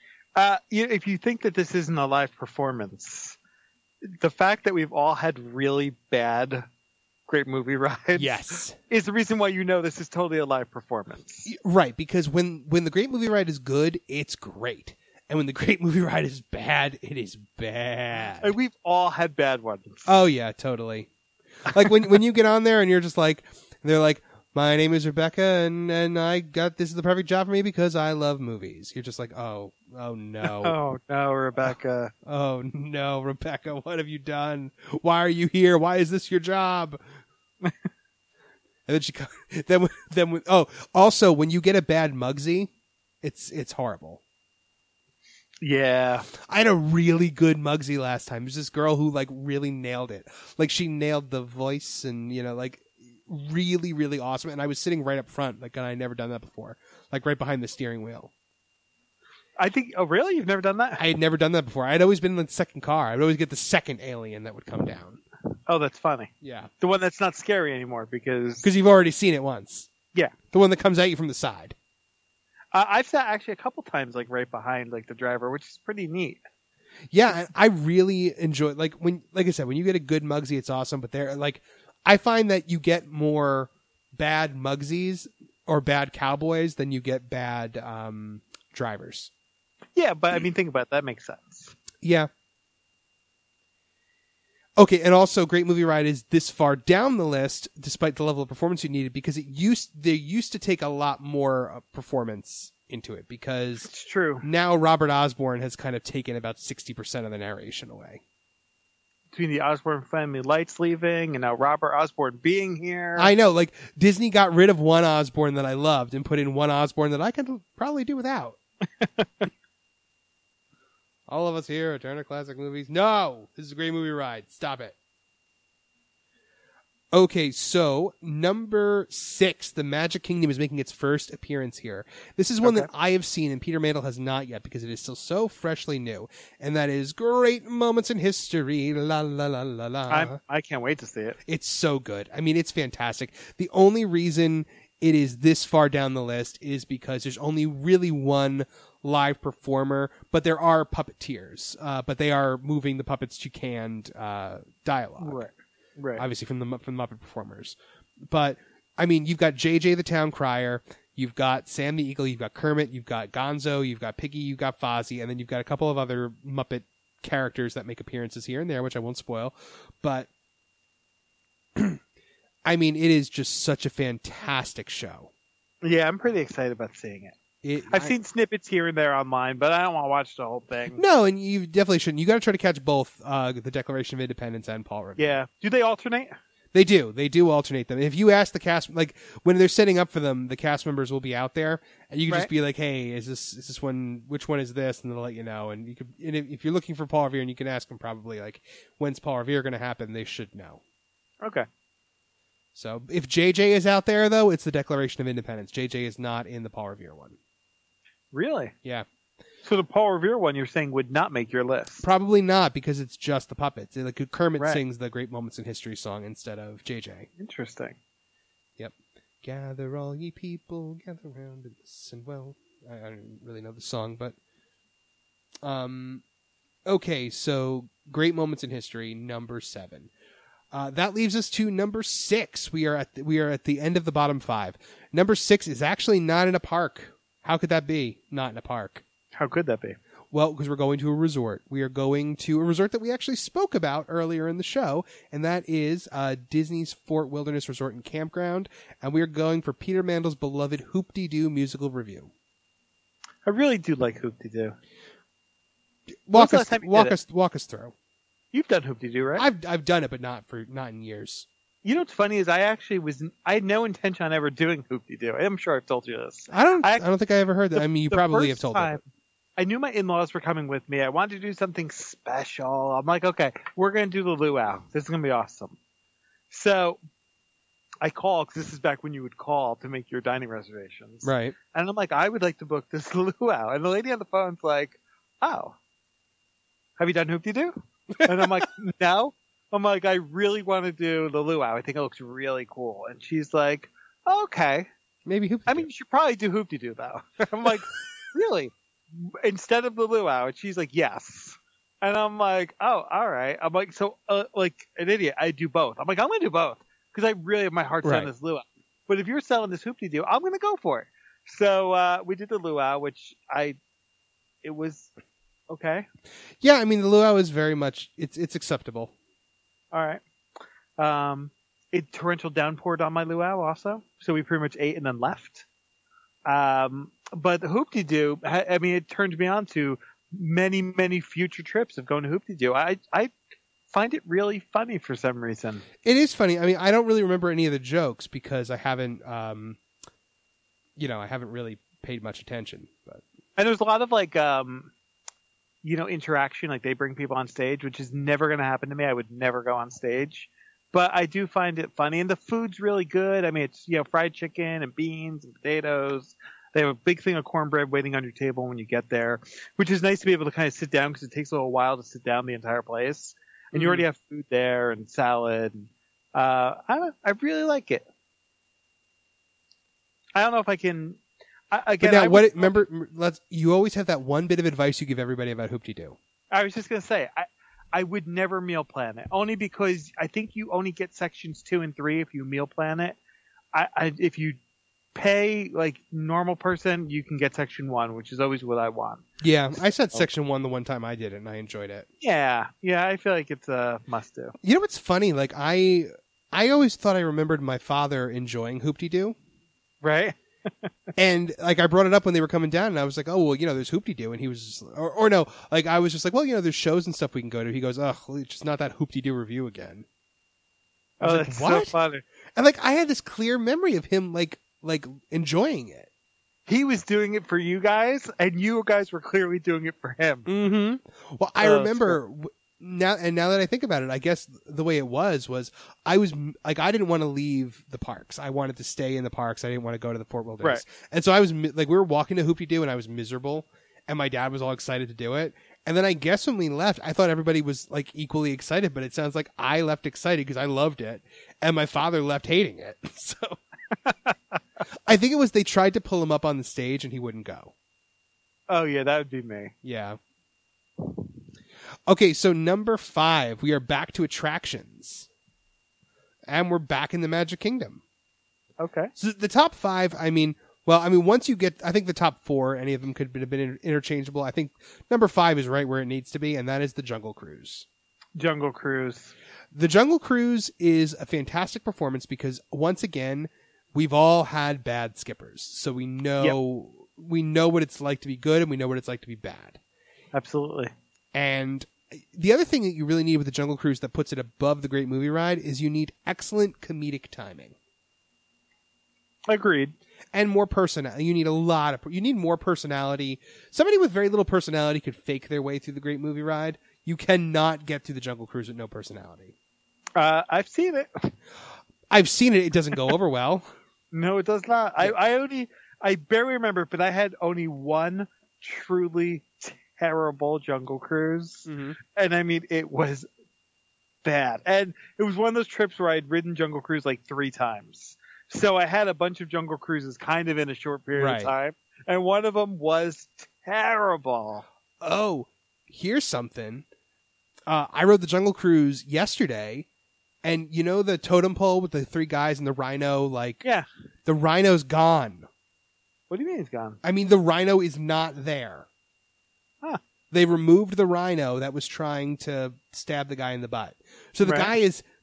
If you think that this isn't a live performance, the fact that we've all had really bad Great Movie Rides, yes, is the reason why this is totally a live performance. Right, because when the Great Movie Ride is good, it's great. And when the Great Movie Ride is bad, it is bad. And we've all had bad ones. Oh, yeah, totally. Like when you get on there and you're just they're like, my name is Rebecca and this is the perfect job for me because I love movies. You're just like, oh no. Oh no, Rebecca. Oh no, Rebecca, what have you done? Why are you here? Why is this your job? And then also when you get a bad Mugsy, it's horrible. Yeah. I had a really good Mugsy last time. There's this girl who really nailed it. She nailed the voice and really, really awesome. And I was sitting right up front, and I never done that before. Right behind the steering wheel. I think, oh really? You've never done that? I had never done that before. I'd always been in the second car. I would always get the second alien that would come down. Oh, that's funny. Yeah. The one that's not scary anymore because Because you've already seen it once. Yeah. The one that comes at you from the side. I've sat actually a couple times like right behind like the driver, which is pretty neat. Yeah, and I really enjoy like I said, when you get a good Mugsy, it's awesome. But I find that you get more bad Mugsies or bad cowboys than you get bad drivers. Yeah, but I mean, think about it. That makes sense. Yeah. Okay, and also Great Movie Ride is this far down the list, despite the level of performance you needed, because they used to take a lot more performance into it, because it's true. Now Robert Osborne has kind of taken about 60% of the narration away. Between the Osborne family lights leaving and now Robert Osborne being here. I know, like Disney got rid of one Osborne that I loved and put in one Osborne that I could probably do without. All of us here at Turner Classic Movies. No, this is a Great Movie Ride. Stop it. Okay, so number 6, The Magic Kingdom is making its first appearance here. This is one that I have seen and Peter Mandel has not yet because it is still so freshly new. And that is Great Moments in History. La la la la la. I can't wait to see it. It's so good. I mean, it's fantastic. The only reason it is this far down the list is because there's only really one live performer, but there are puppeteers. But they are moving the puppets to canned dialogue. Right. Obviously from the Muppet performers. But, I mean, you've got JJ the Town Crier, you've got Sam the Eagle, you've got Kermit, you've got Gonzo, you've got Piggy, you've got Fozzie, and then you've got a couple of other Muppet characters that make appearances here and there, which I won't spoil. But, I mean, it is just such a fantastic show. Yeah, I'm pretty excited about seeing it. I've seen snippets here and there online, but I don't want to watch the whole thing. No, and you definitely shouldn't. You got to try to catch both the Declaration of Independence and Paul Revere. Yeah. Do they alternate? They do. They do alternate them. If you ask the cast, like when they're setting up for them, the cast members will be out there, and you can just be like, "Hey, is this one? Which one is this?" And they'll let you know. And you could, and if you're looking for Paul Revere, and you can ask them probably like, "When's Paul Revere going to happen?" They should know. Okay. So if JJ is out there, though, it's the Declaration of Independence. JJ is not in the Paul Revere one. Really? Yeah. So the Paul Revere one you're saying would not make your list? Probably not, because it's just the puppets. Like Kermit sings the Great Moments in History song instead of JJ. Interesting. Yep. Gather all ye people, gather round and listen well. I don't really know the song, but okay, so Great Moments in History, number 7. That leaves us to number 6. We are at the end of the bottom 5. Number 6 is actually not in a park. How could that be? Not in a park. How could that be? Well, because we're going to a resort. We are going to a resort that we actually spoke about earlier in the show, and that is Disney's Fort Wilderness Resort and Campground, and we are going for Peter Mandel's beloved Hoop-Dee-Doo musical review. I really do like Hoop-Dee-Doo. Walk us through. You've done Hoop-Dee-Doo, right? I've done it, but not in years. You know what's funny is I had no intention on ever doing Hoop-Dee-Doo. I'm sure I've told you this. I don't think I ever heard that. I mean, you probably have told me. I knew my in-laws were coming with me. I wanted to do something special. I'm like, okay, we're going to do the luau. This is going to be awesome. So I called, because this is back when you would call to make your dining reservations. Right. And I'm like, I would like to book this luau. And the lady on the phone's like, oh, have you done Hoop-Dee-Doo? And I'm like, no. I'm like, I really want to do the luau. I think it looks really cool. And she's like, okay. Maybe Hoop-Dee-Doo. I mean, you should probably do Hoop-Dee-Doo, though. I'm like, really? Instead of the luau? And she's like, yes. And I'm like, oh, all right. I'm like, so, like an idiot, I do both. I'm like, I'm going to do both. Because I really have my heart set on this luau. But if you're selling this Hoop-Dee-Doo, I'm going to go for it. So we did the luau, which it was okay. Yeah, I mean, the luau is very much, it's acceptable. All right. It torrential downpoured on my luau also, so we pretty much ate and then left. But the Hoop-Dee-Doo, I mean, it turned me on to many, many future trips of going to Hoop-Dee-Doo. I find it really funny for some reason. It is funny. I mean, I don't really remember any of the jokes because I haven't, I haven't really paid much attention. But and there's a lot of like, interaction. Like they bring people on stage, which is never going to happen to me. I would never go on stage. But I do find it funny, and the food's really good. I mean, it's fried chicken and beans and potatoes. They have a big thing of cornbread waiting on your table when you get there, which is nice to be able to kind of sit down because it takes a little while to sit down the entire place. and you already have food there and salad. I really like it. I don't know if I can. Again, but now, you always have that one bit of advice you give everybody about Hoop-Dee-Doo. I was just gonna say, I would never meal plan it, only because I think you only get sections 2 and 3 if you meal plan it. If you pay like normal person, you can get section 1, which is always what I want. Yeah, I said section 1 the one time I did it, and I enjoyed it. Yeah, I feel like it's a must-do. You know what's funny? Like I always thought I remembered my father enjoying Hoop-Dee-Doo. Right. And like I brought it up when they were coming down, and I was like, "Oh well, there's Hoop-Dee-Doo," and he was just, or no, like I was just like, "Well, there's shows and stuff we can go to." He goes, "Ugh, it's just not that Hoop-Dee-Doo review again." I was that's like, "What?" so funny. And like I had this clear memory of him like enjoying it. He was doing it for you guys, and you guys were clearly doing it for him. Mm-hmm. Well, I remember now that I think about it, I guess the way it was I was like, I didn't want to leave the parks. I wanted to stay in the parks. I didn't want to go to the Fort Wilderness. Right. And so I was like, we were walking to Hoop-Dee-Doo and I was miserable, and my dad was all excited to do it. And then I guess when we left, I thought everybody was like equally excited, but it sounds like I left excited because I loved it, and my father left hating it. So I think it was they tried to pull him up on the stage and he wouldn't go. Oh yeah, that would be me. Yeah. Okay, so number 5, we are back to attractions. And we're back in the Magic Kingdom. Okay. So the top 5, once you get, I think the top 4, any of them could have been interchangeable. I think number 5 is right where it needs to be, and that is the Jungle Cruise. Jungle Cruise. The Jungle Cruise is a fantastic performance because, once again, we've all had bad skippers. So we know what it's like to be good, and we know what it's like to be bad. Absolutely. And the other thing that you really need with the Jungle Cruise that puts it above the Great Movie Ride is you need excellent comedic timing. Agreed. And more personality. You need more personality. Somebody with very little personality could fake their way through the Great Movie Ride. You cannot get through the Jungle Cruise with no personality. I've seen it. I've seen it. It doesn't go over well. No, it does not. Yeah. I barely remember, but I had only one truly terrible Jungle Cruise. Mm-hmm. And I mean, it was bad. And it was one of those trips where I'd ridden Jungle Cruise like 3 times. So I had a bunch of Jungle Cruises kind of in a short period of time. And one of them was terrible. Oh, here's something. I rode the Jungle Cruise yesterday, and you know the totem pole with the 3 guys and the rhino? The rhino's gone. What do you mean it's gone? I mean, the rhino is not there. Huh. They removed the rhino that was trying to stab the guy in the butt. So the guy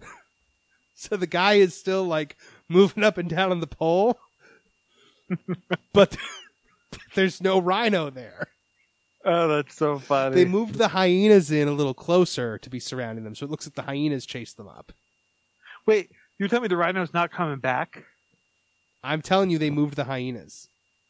is still like moving up and down on the pole, but there's no rhino there. Oh, that's so funny. They moved the hyenas in a little closer to be surrounding them, so it looks like the hyenas chased them up. Wait, you're telling me the rhino's not coming back? I'm telling you, they moved the hyenas.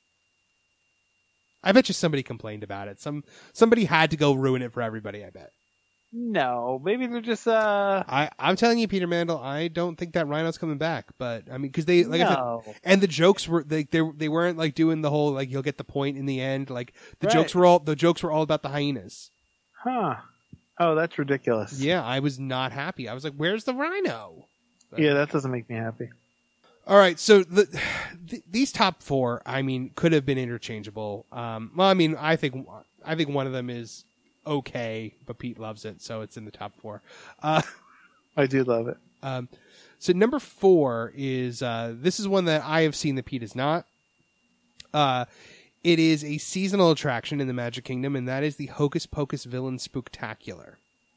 I bet you somebody complained about it. Somebody had to go ruin it for everybody, I bet. No, maybe they're just I'm telling you, Peter Mandel, I don't think that rhino's coming back. But I mean, because they I said, and the jokes were they weren't like doing the whole like you'll get the point in the end. Like the jokes were all about the hyenas. Huh. Oh, that's ridiculous. Yeah, I was not happy. I was like, "Where's the rhino?" But, yeah, that doesn't make me happy. All right, so these top 4, I mean, could have been interchangeable. Well, I mean, I think one of them is okay, but Pete loves it, so it's in the top 4. I do love it. So number 4 is this is one that I have seen that Pete has not. It is a seasonal attraction in the Magic Kingdom, and that is the Hocus Pocus Villain Spooktacular.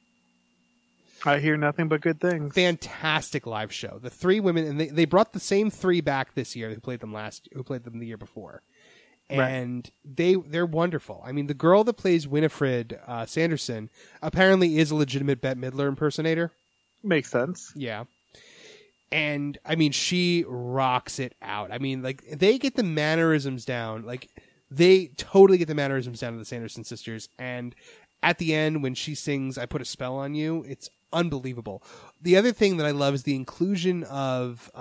I hear nothing but good things. Fantastic live show. The 3 women, and they brought the same 3 back this year who played them the year before. And they're wonderful. I mean, the girl that plays Winifred Sanderson apparently is a legitimate Bette Midler impersonator. Makes sense. Yeah. And, I mean, she rocks it out. I mean, like, they get the mannerisms down. Like, they totally get the mannerisms down to the Sanderson sisters. And at the end, when she sings I Put a Spell on You, it's unbelievable. The other thing that I love is the inclusion of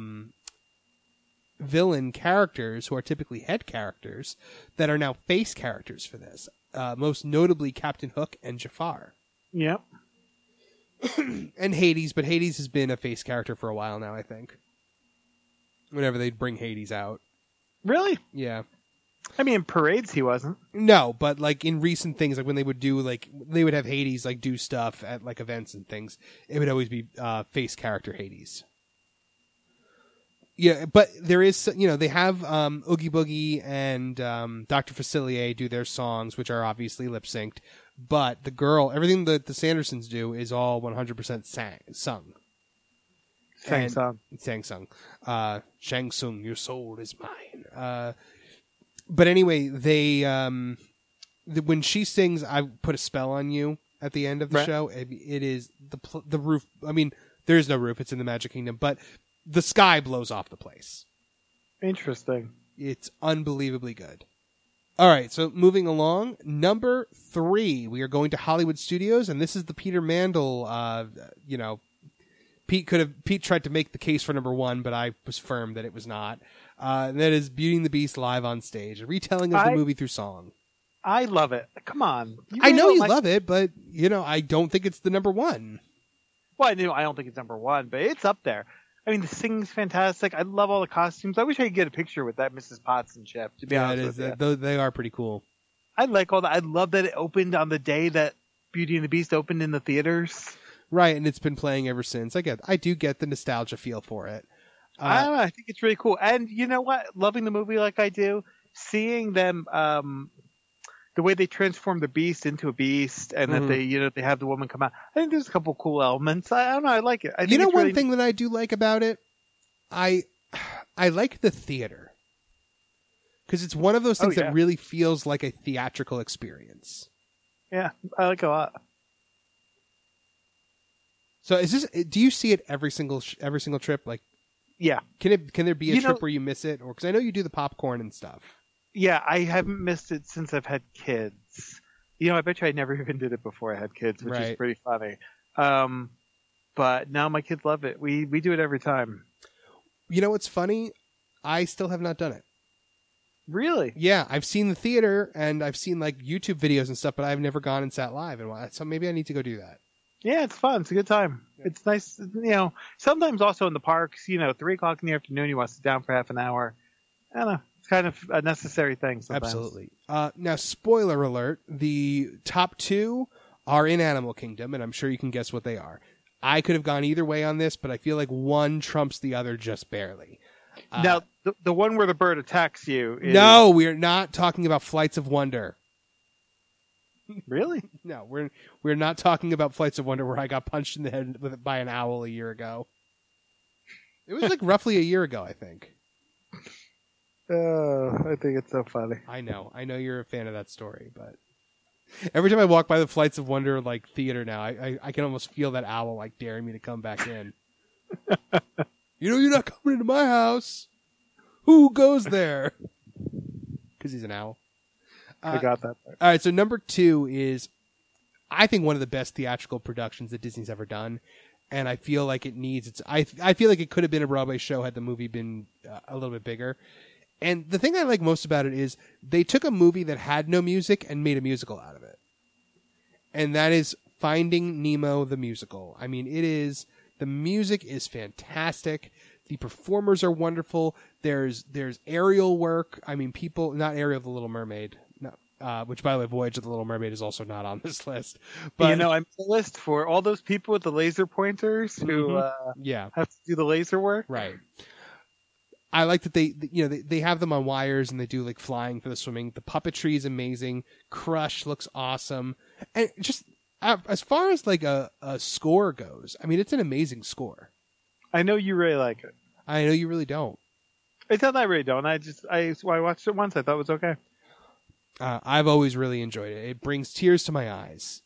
villain characters who are typically head characters that are now face characters for this. Most notably Captain Hook and Jafar. Yep. And Hades, but Hades has been a face character for a while now, I think. Whenever they'd bring Hades out. Really? Yeah. I mean, in parades he wasn't. No, but like in recent things, like when they would do like they would have Hades like do stuff at like events and things, it would always be face character Hades. Yeah, but there is, they have Oogie Boogie and Dr. Facilier do their songs, which are obviously lip synced. But the girl, everything that the Sandersons do is all 100% sung. Sang sung. Shang Tsung, your soul is mine. But anyway, they when she sings "I Put a Spell on You" at the end of the show, it is the roof. I mean, there is no roof; it's in the Magic Kingdom, but the sky blows off the place. Interesting. It's unbelievably good. All right, so moving along, number 3, we are going to Hollywood Studios, and this is the Peter Mandel. Pete tried to make the case for number 1, but I was firm that it was not. And that is Beauty and the Beast live on stage, a retelling of the movie through song. I love it. Come on. I know you love it, but I don't think it's the number 1. Well, I don't think it's number 1, but it's up there. I mean, the singing's fantastic. I love all the costumes. I wish I could get a picture with that Mrs. Potts and Chip, to be honest with you. They are pretty cool. I like all that. I love that it opened on the day that Beauty and the Beast opened in the theaters. Right, and it's been playing ever since. I do get the nostalgia feel for it. I don't know. I think it's really cool. And you know what? Loving the movie like I do, seeing them, the way they transform the Beast into a beast, and that they have the woman come out. I think there's a couple cool elements. I don't know. I like it. I think one thing that I do like about it, I like the theater, because it's one of those things that really feels like a theatrical experience. Yeah, I like it a lot. So do you see it every single trip? Like, yeah. Can there be a trip where you miss it? Or, because I know you do the popcorn and stuff. Yeah, I haven't missed it since I've had kids. I bet you I never even did it before I had kids, which is pretty funny. But now my kids love it. We do it every time. You know what's funny? I still have not done it. Really? Yeah, I've seen the theater and I've seen like YouTube videos and stuff, but I've never gone and sat live. And so maybe I need to go do that. Yeah, it's fun. It's a good time. Yeah. It's nice. Sometimes also in the parks, 3:00 in the afternoon, you want to sit down for half an hour. I don't know. It's kind of a necessary thing sometimes. Absolutely. Now, spoiler alert, the top 2 are in Animal Kingdom, and I'm sure you can guess what they are. I could have gone either way on this, but I feel like one trumps the other just barely. Now, the one where the bird attacks you is... No, we're not talking about Flights of Wonder. Really? No, we're not talking about Flights of Wonder where I got punched in the head by an owl a year ago. It was like roughly a year ago, I think. I think it's so funny. I know you're a fan of that story, but every time I walk by the Flights of Wonder like theater now, I can almost feel that owl like daring me to come back in. You're not coming into my house. Who goes there? Because he's an owl. I got that part. All right, so number 2 is, I think, one of the best theatrical productions that Disney's ever done, and I feel like it needs its. I feel like it could have been a Broadway show had the movie been a little bit bigger. And the thing I like most about it is they took a movie that had no music and made a musical out of it, and that is Finding Nemo the musical. I mean, the music is fantastic. The performers are wonderful. There's aerial work. I mean, not Ariel the Little Mermaid. Which, by the way, Voyage of the Little Mermaid is also not on this list. But I'm on the list for all those people with the laser pointers who have to do the laser work. Right. I like that they have them on wires and they do like flying for the swimming. The puppetry is amazing. Crush looks awesome, and just as far as like a score goes, I mean, it's an amazing score. I know you really like it. I know you really don't. It's not that I really don't. I watched it once. I thought it was okay. I've always really enjoyed it. It brings tears to my eyes.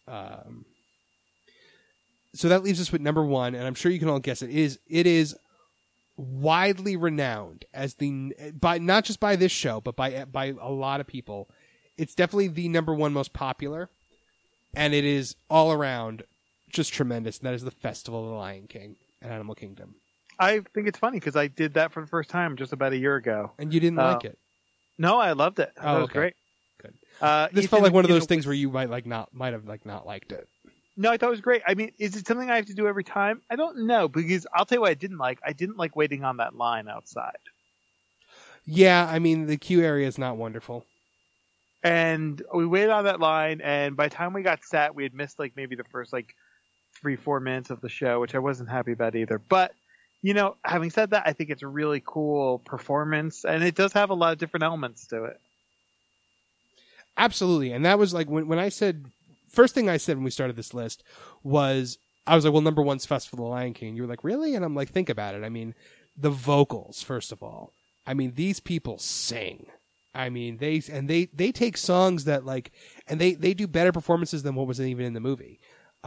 So that leaves us with number 1, and I'm sure you can all guess it. It is widely renowned as not just by this show, but by a lot of people. It's definitely the number 1 most popular, and it is all around just tremendous. And that is the Festival of the Lion King at Animal Kingdom. I think it's funny because I did that for the first time just about a year ago. And you didn't like it? No, I loved it. That was great. Good. This felt like one of those things where you might have not liked it. No, I thought it was great. I mean, is it something I have to do every time? I don't know, because I'll tell you what I didn't like. I didn't like waiting on that line outside. Yeah, I mean, the queue area is not wonderful. And we waited on that line, and by the time we got set, we had missed like maybe the first like 3-4 minutes of the show, which I wasn't happy about either. But, you know, having said that, I think it's a really cool performance, and it does have a lot of different elements to it. Absolutely. And that was like when I said, first thing I said when we started this list was, I was like, well, number one's Festival of the Lion King. You were like, really? And I'm like, think about it. I mean, the vocals, first of all. I mean, these people sing. I mean, they take songs that like, and they do better performances than what was even in the movie.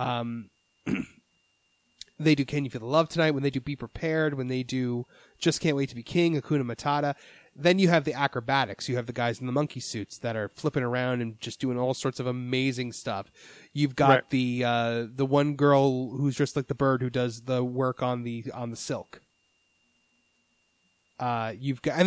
They do Can You Feel the Love Tonight, when they do Be Prepared, when they do Just Can't Wait to Be King, Hakuna Matata. Then you have the acrobatics. You have the guys in the monkey suits that are flipping around and just doing all sorts of amazing stuff. You've got the one girl who's just like the bird who does the work on the silk. You've got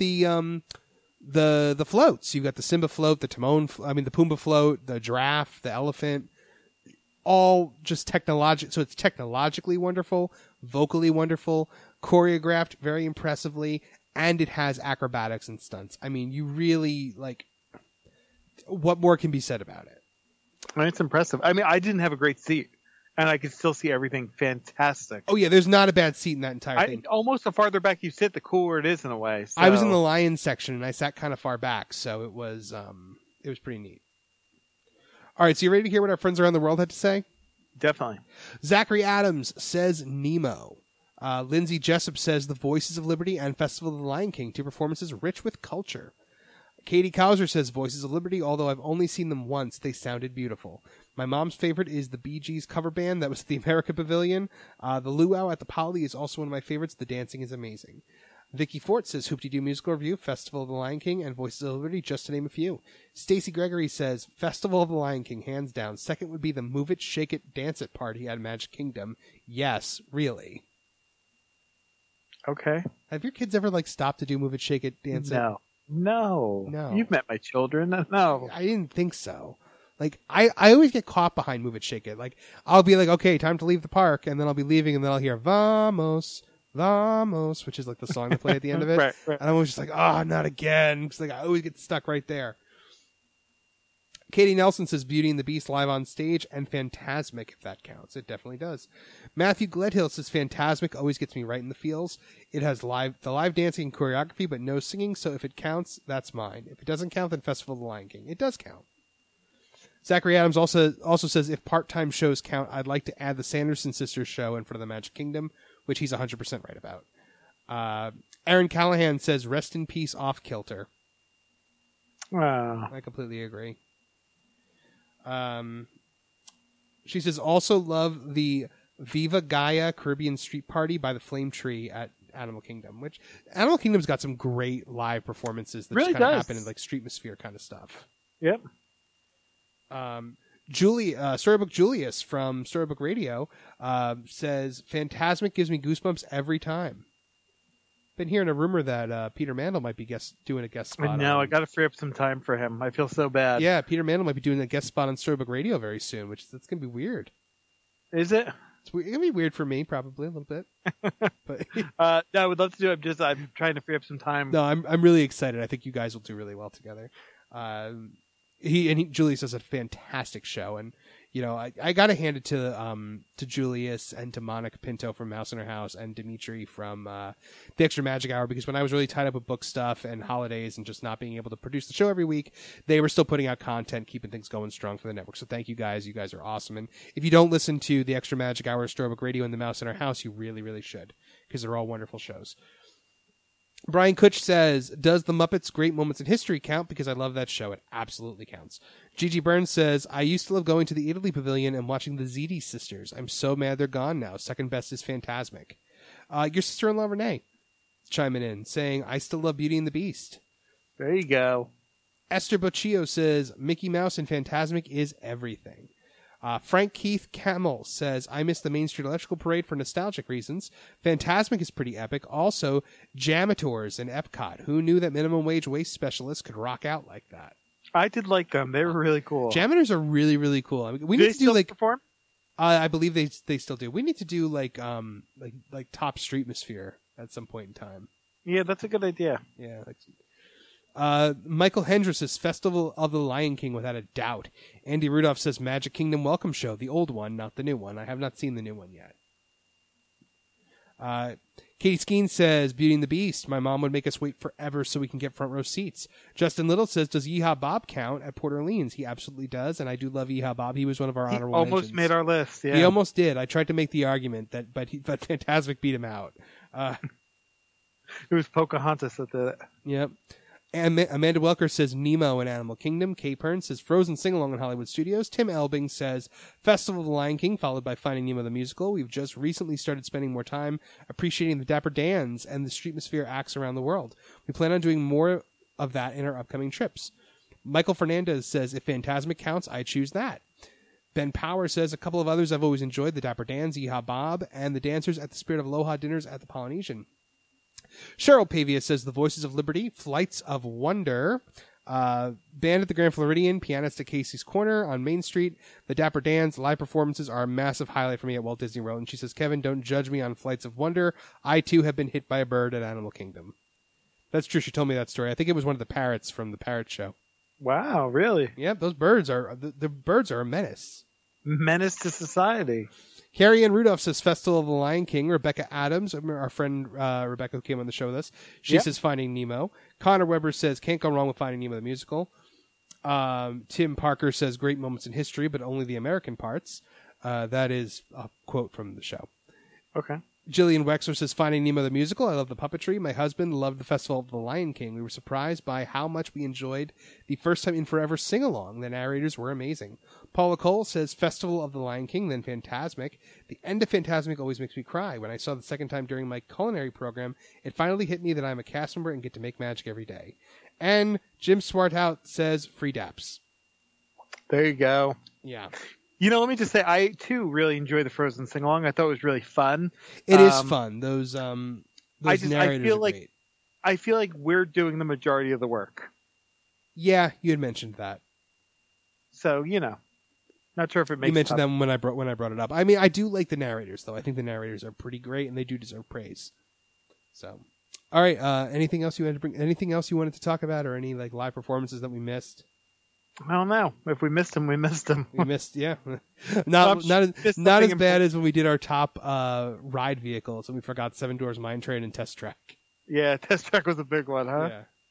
the floats. You've got the Simba float, the Pumbaa float, the giraffe, the elephant. All just so it's technologically wonderful, vocally wonderful, choreographed very impressively, and it has acrobatics and stunts. I mean, you really, like, what more can be said about it? It's impressive. I mean, I didn't have a great seat, and I could still see everything fantastic. Oh, yeah, there's not a bad seat in that entire thing. Almost the farther back you sit, the cooler it is in a way. So. I was in the lion section, and I sat kind of far back, so it was pretty neat. All right, so you ready to hear what our friends around the world had to say? Definitely. Zachary Adams says Nemo. Lindsay Jessup says The Voices of Liberty and Festival of the Lion King, two performances rich with culture. Katie Kauser says Voices of Liberty, although I've only seen them once, they sounded beautiful. My mom's favorite is the Bee Gees cover band that was at the America Pavilion. The luau at the Poly is also one of my favorites. The dancing is amazing. Vicky Fort says Hoop-Dee-Doo Musical Review, Festival of the Lion King, and Voices of Liberty, just to name a few. Stacey Gregory says Festival of the Lion King, hands down. Second would be the Move It, Shake It, Dance It party at Magic Kingdom. Yes, really. Okay. Have your kids ever like stopped to do Move It, Shake It, Dance It? No. You've met my children. No. I didn't think so. Like, I always get caught behind Move It, Shake It. Like, I'll be like, okay, time to leave the park, and then I'll be leaving, and then I'll hear Vamos, Vamos, which is like the song they play at the end of it. Right. And I'm always just like, oh, not again. Because like, I always get stuck right there. Katie Nelson says Beauty and the Beast live on stage and Fantasmic, if that counts. It definitely does. Matthew Gledhill says Fantasmic always gets me right in the feels. It has the live dancing and choreography, but no singing, so if it counts, that's mine. If it doesn't count, then Festival of the Lion King. It does count. Zachary Adams also says if part-time shows count, I'd like to add the Sanderson Sisters show in front of the Magic Kingdom, which he's 100% right about. Aaron Callahan says rest in peace, Off Kilter. Wow. I completely agree. She says also love the Viva Gaia Caribbean Street Party by the Flame Tree at Animal Kingdom, which Animal Kingdom's got some great live performances that really just kind of happen in like Streetmosphere kind of stuff. Yep. Storybook Julius from Storybook Radio says Fantasmic gives me goosebumps every time. Been hearing a rumor that Peter Mandel might be doing a guest spot. No, I got to free up some time for him. I feel so bad. Yeah, Peter Mandel might be doing a guest spot on Storybook Radio very soon, that's going to be weird. Is it? It's going to be weird for me, probably a little bit. But no, I would love to do it. I'm trying to free up some time. No, I'm really excited. I think you guys will do really well together. Julius does a fantastic show, and you know I got to hand it to Julius and to Monica Pinto from Mouse in Her House and Dimitri from the Extra Magic Hour, because when I was really tied up with book stuff and holidays and just not being able to produce the show every week, they were still putting out content, keeping things going strong for the network. So thank you guys. You guys are awesome. And if you don't listen to the Extra Magic Hour, Storybook Radio, and the Mouse in Our House, you really, really should, because they're all wonderful shows. Brian Kutch says, does The Muppets Great Moments in History count? Because I love that show. It absolutely counts. Gigi Burns says, I used to love going to the Italy Pavilion and watching the Ziti sisters. I'm so mad they're gone now. Second best is Fantasmic. Your sister-in-law, Renee, chiming in, saying, I still love Beauty and the Beast. There you go. Esther Boccillo says, Mickey Mouse and Fantasmic is everything. Frank Keith Camel says, I miss the Main Street Electrical Parade for nostalgic reasons. Fantasmic is pretty epic. Also, Jamators and Epcot. Who knew that minimum wage waste specialists could rock out like that? I did like them. They were really cool. Jamators are really, really cool. I mean, we do need they to do still like perform? I believe they still do. We need to do like Top Streetmosphere at some point in time. Yeah, that's a good idea. Yeah. Michael Hendricks says Festival of the Lion King without a doubt. Andy Rudolph says Magic Kingdom Welcome Show, the old one, not the new one. I have not seen the new one yet. Katie Skeen says Beauty and the Beast. My mom would make us wait forever so we can get front row seats. Justin Little says, does Yeehaw Bob count at Port Orleans? He absolutely does, and I do love Yeehaw Bob. He was one of our honorable mentions. Almost made our list. Yeah, he almost did. I tried to make the argument but Fantasmic beat him out. It was Pocahontas at the. Yep. And Amanda Welker says Nemo in Animal Kingdom. Kay Pern says Frozen Sing-Along in Hollywood Studios. Tim Elbing says Festival of the Lion King, followed by Finding Nemo the Musical. We've just recently started spending more time appreciating the Dapper Dans and the Streetmosphere acts around the world. We plan on doing more of that in our upcoming trips. Michael Fernandez says, if Fantasmic counts, I choose that. Ben Power says a couple of others I've always enjoyed, the Dapper Dans, Yeehaw Bob, and the dancers at the Spirit of Aloha dinners at the Polynesian. Cheryl Pavia says The Voices of Liberty, Flights of Wonder, Band at the Grand Floridian, Pianist at Casey's Corner on Main Street, the Dapper Dans, live performances are a massive highlight for me at Walt Disney World. And she says, Kevin, don't judge me on Flights of Wonder. I too have been hit by a bird at Animal Kingdom. That's true. She told me that story. I think it was one of the parrots from the Parrot Show. Wow, really? Yep, those birds are the birds are a menace. Menace to society. Carrie Ann Rudolph says Festival of the Lion King. Rebecca Adams, our friend Rebecca who came on the show with us, she says Finding Nemo. Connor Weber says can't go wrong with Finding Nemo the musical. Tim Parker says great moments in history, but only the American parts. That is a quote from the show. Okay. Jillian Wexler says Finding Nemo the musical. I love the puppetry. My husband loved the Festival of the Lion King. We were surprised by how much we enjoyed the first time in forever sing-along. The narrators were amazing. Paula Cole says Festival of the Lion King, then Fantasmic. The end of Fantasmic always makes me cry. When I saw it the second time during my culinary program, it finally hit me that I'm a cast member and get to make magic every day. And Jim Swarthout says Free Daps. There you go. Yeah. You know, let me just say, I too really enjoyed the Frozen sing-along. I thought it was really fun. It is fun. Those narrators are great. I feel like we're doing the majority of the work. Yeah, you had mentioned that. So, you know, not sure if it makes sense. You mentioned them when I brought it up. I mean, I do like the narrators, though. I think the narrators are pretty great, and they do deserve praise. So, all right. Anything else you wanted to bring? Anything else you wanted to talk about, or any like live performances that we missed? I don't know. If we missed them, we missed them. We missed, yeah. not as bad as when we did our top ride vehicles and we forgot Seven Dwarfs Mine Train and Test Track. Yeah, Test Track was a big one, huh?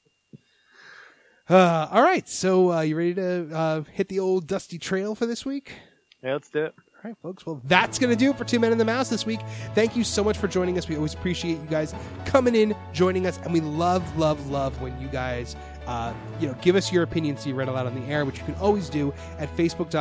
Yeah. All right, so you ready to hit the old dusty trail for this week? Yeah, let's do it. All right, folks. Well, that's going to do it for Two Men and the Mouse this week. Thank you so much for joining us. We always appreciate you guys coming in, joining us, and we love, love, love when you guys give us your opinions so you read aloud on the air, which you can always do at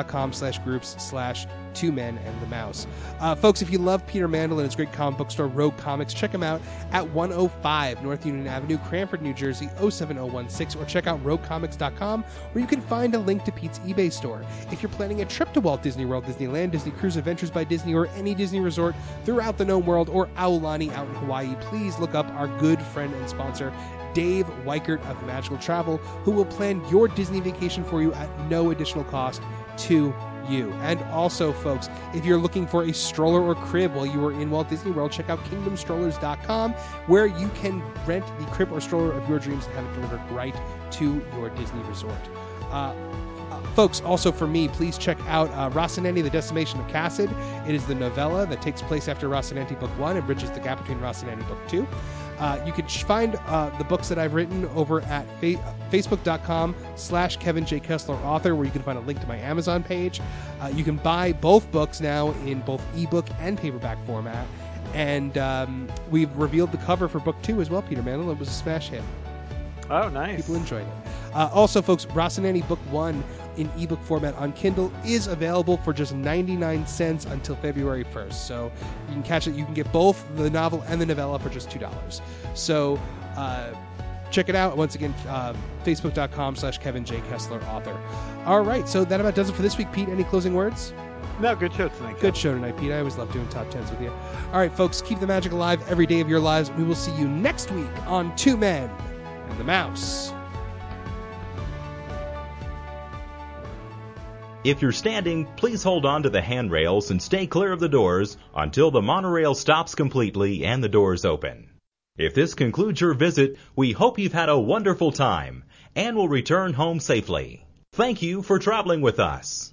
facebook.com/groups/2menandthemouse. Folks, if you love Peter Mandel and his great comic book store, Rogue Comics, check him out at 105 North Union Avenue, Cranford, New Jersey, 07016, or check out roguecomics.com, where you can find a link to Pete's eBay store. If you're planning a trip to Walt Disney World, Disneyland, Disney Cruise Adventures by Disney, or any Disney resort throughout the known world, or Aulani out in Hawaii, please look up our good friend and sponsor, Dave Weichert of Magical Travel, who will plan your Disney vacation for you at no additional cost to you. And also, folks, if you're looking for a stroller or crib while you are in Walt Disney World, check out kingdomstrollers.com, where you can rent the crib or stroller of your dreams and have it delivered right to your Disney resort. Folks, also for me, please check out Rocinante, the Decimation of Cassid. It is the novella that takes place after Rocinante Book 1 and bridges the gap between Rocinante Book 2. You can find the books that I've written over at facebook.com/Kevin J. Kessler Author, where you can find a link to my Amazon page. You can buy both books now in both ebook and paperback format. And we've revealed the cover for Book 2 as well, Peter Mandel. It was a smash hit. Oh, nice. People enjoyed it. Also, folks, Rocinante Book 1 in ebook format on Kindle is available for just 99 cents until February 1st. So you can catch it. You can get both the novel and the novella for just $2. So check it out. Once again, facebook.com/Kevin J. Kessler Author. All right. So that about does it for this week. Pete, any closing words? No, good show tonight. Good show tonight, Pete. I always love doing top 10s with you. All right, folks, keep the magic alive every day of your lives. We will see you next week on Two Men and the Mouse. If you're standing, please hold on to the handrails and stay clear of the doors until the monorail stops completely and the doors open. If this concludes your visit, we hope you've had a wonderful time and will return home safely. Thank you for traveling with us.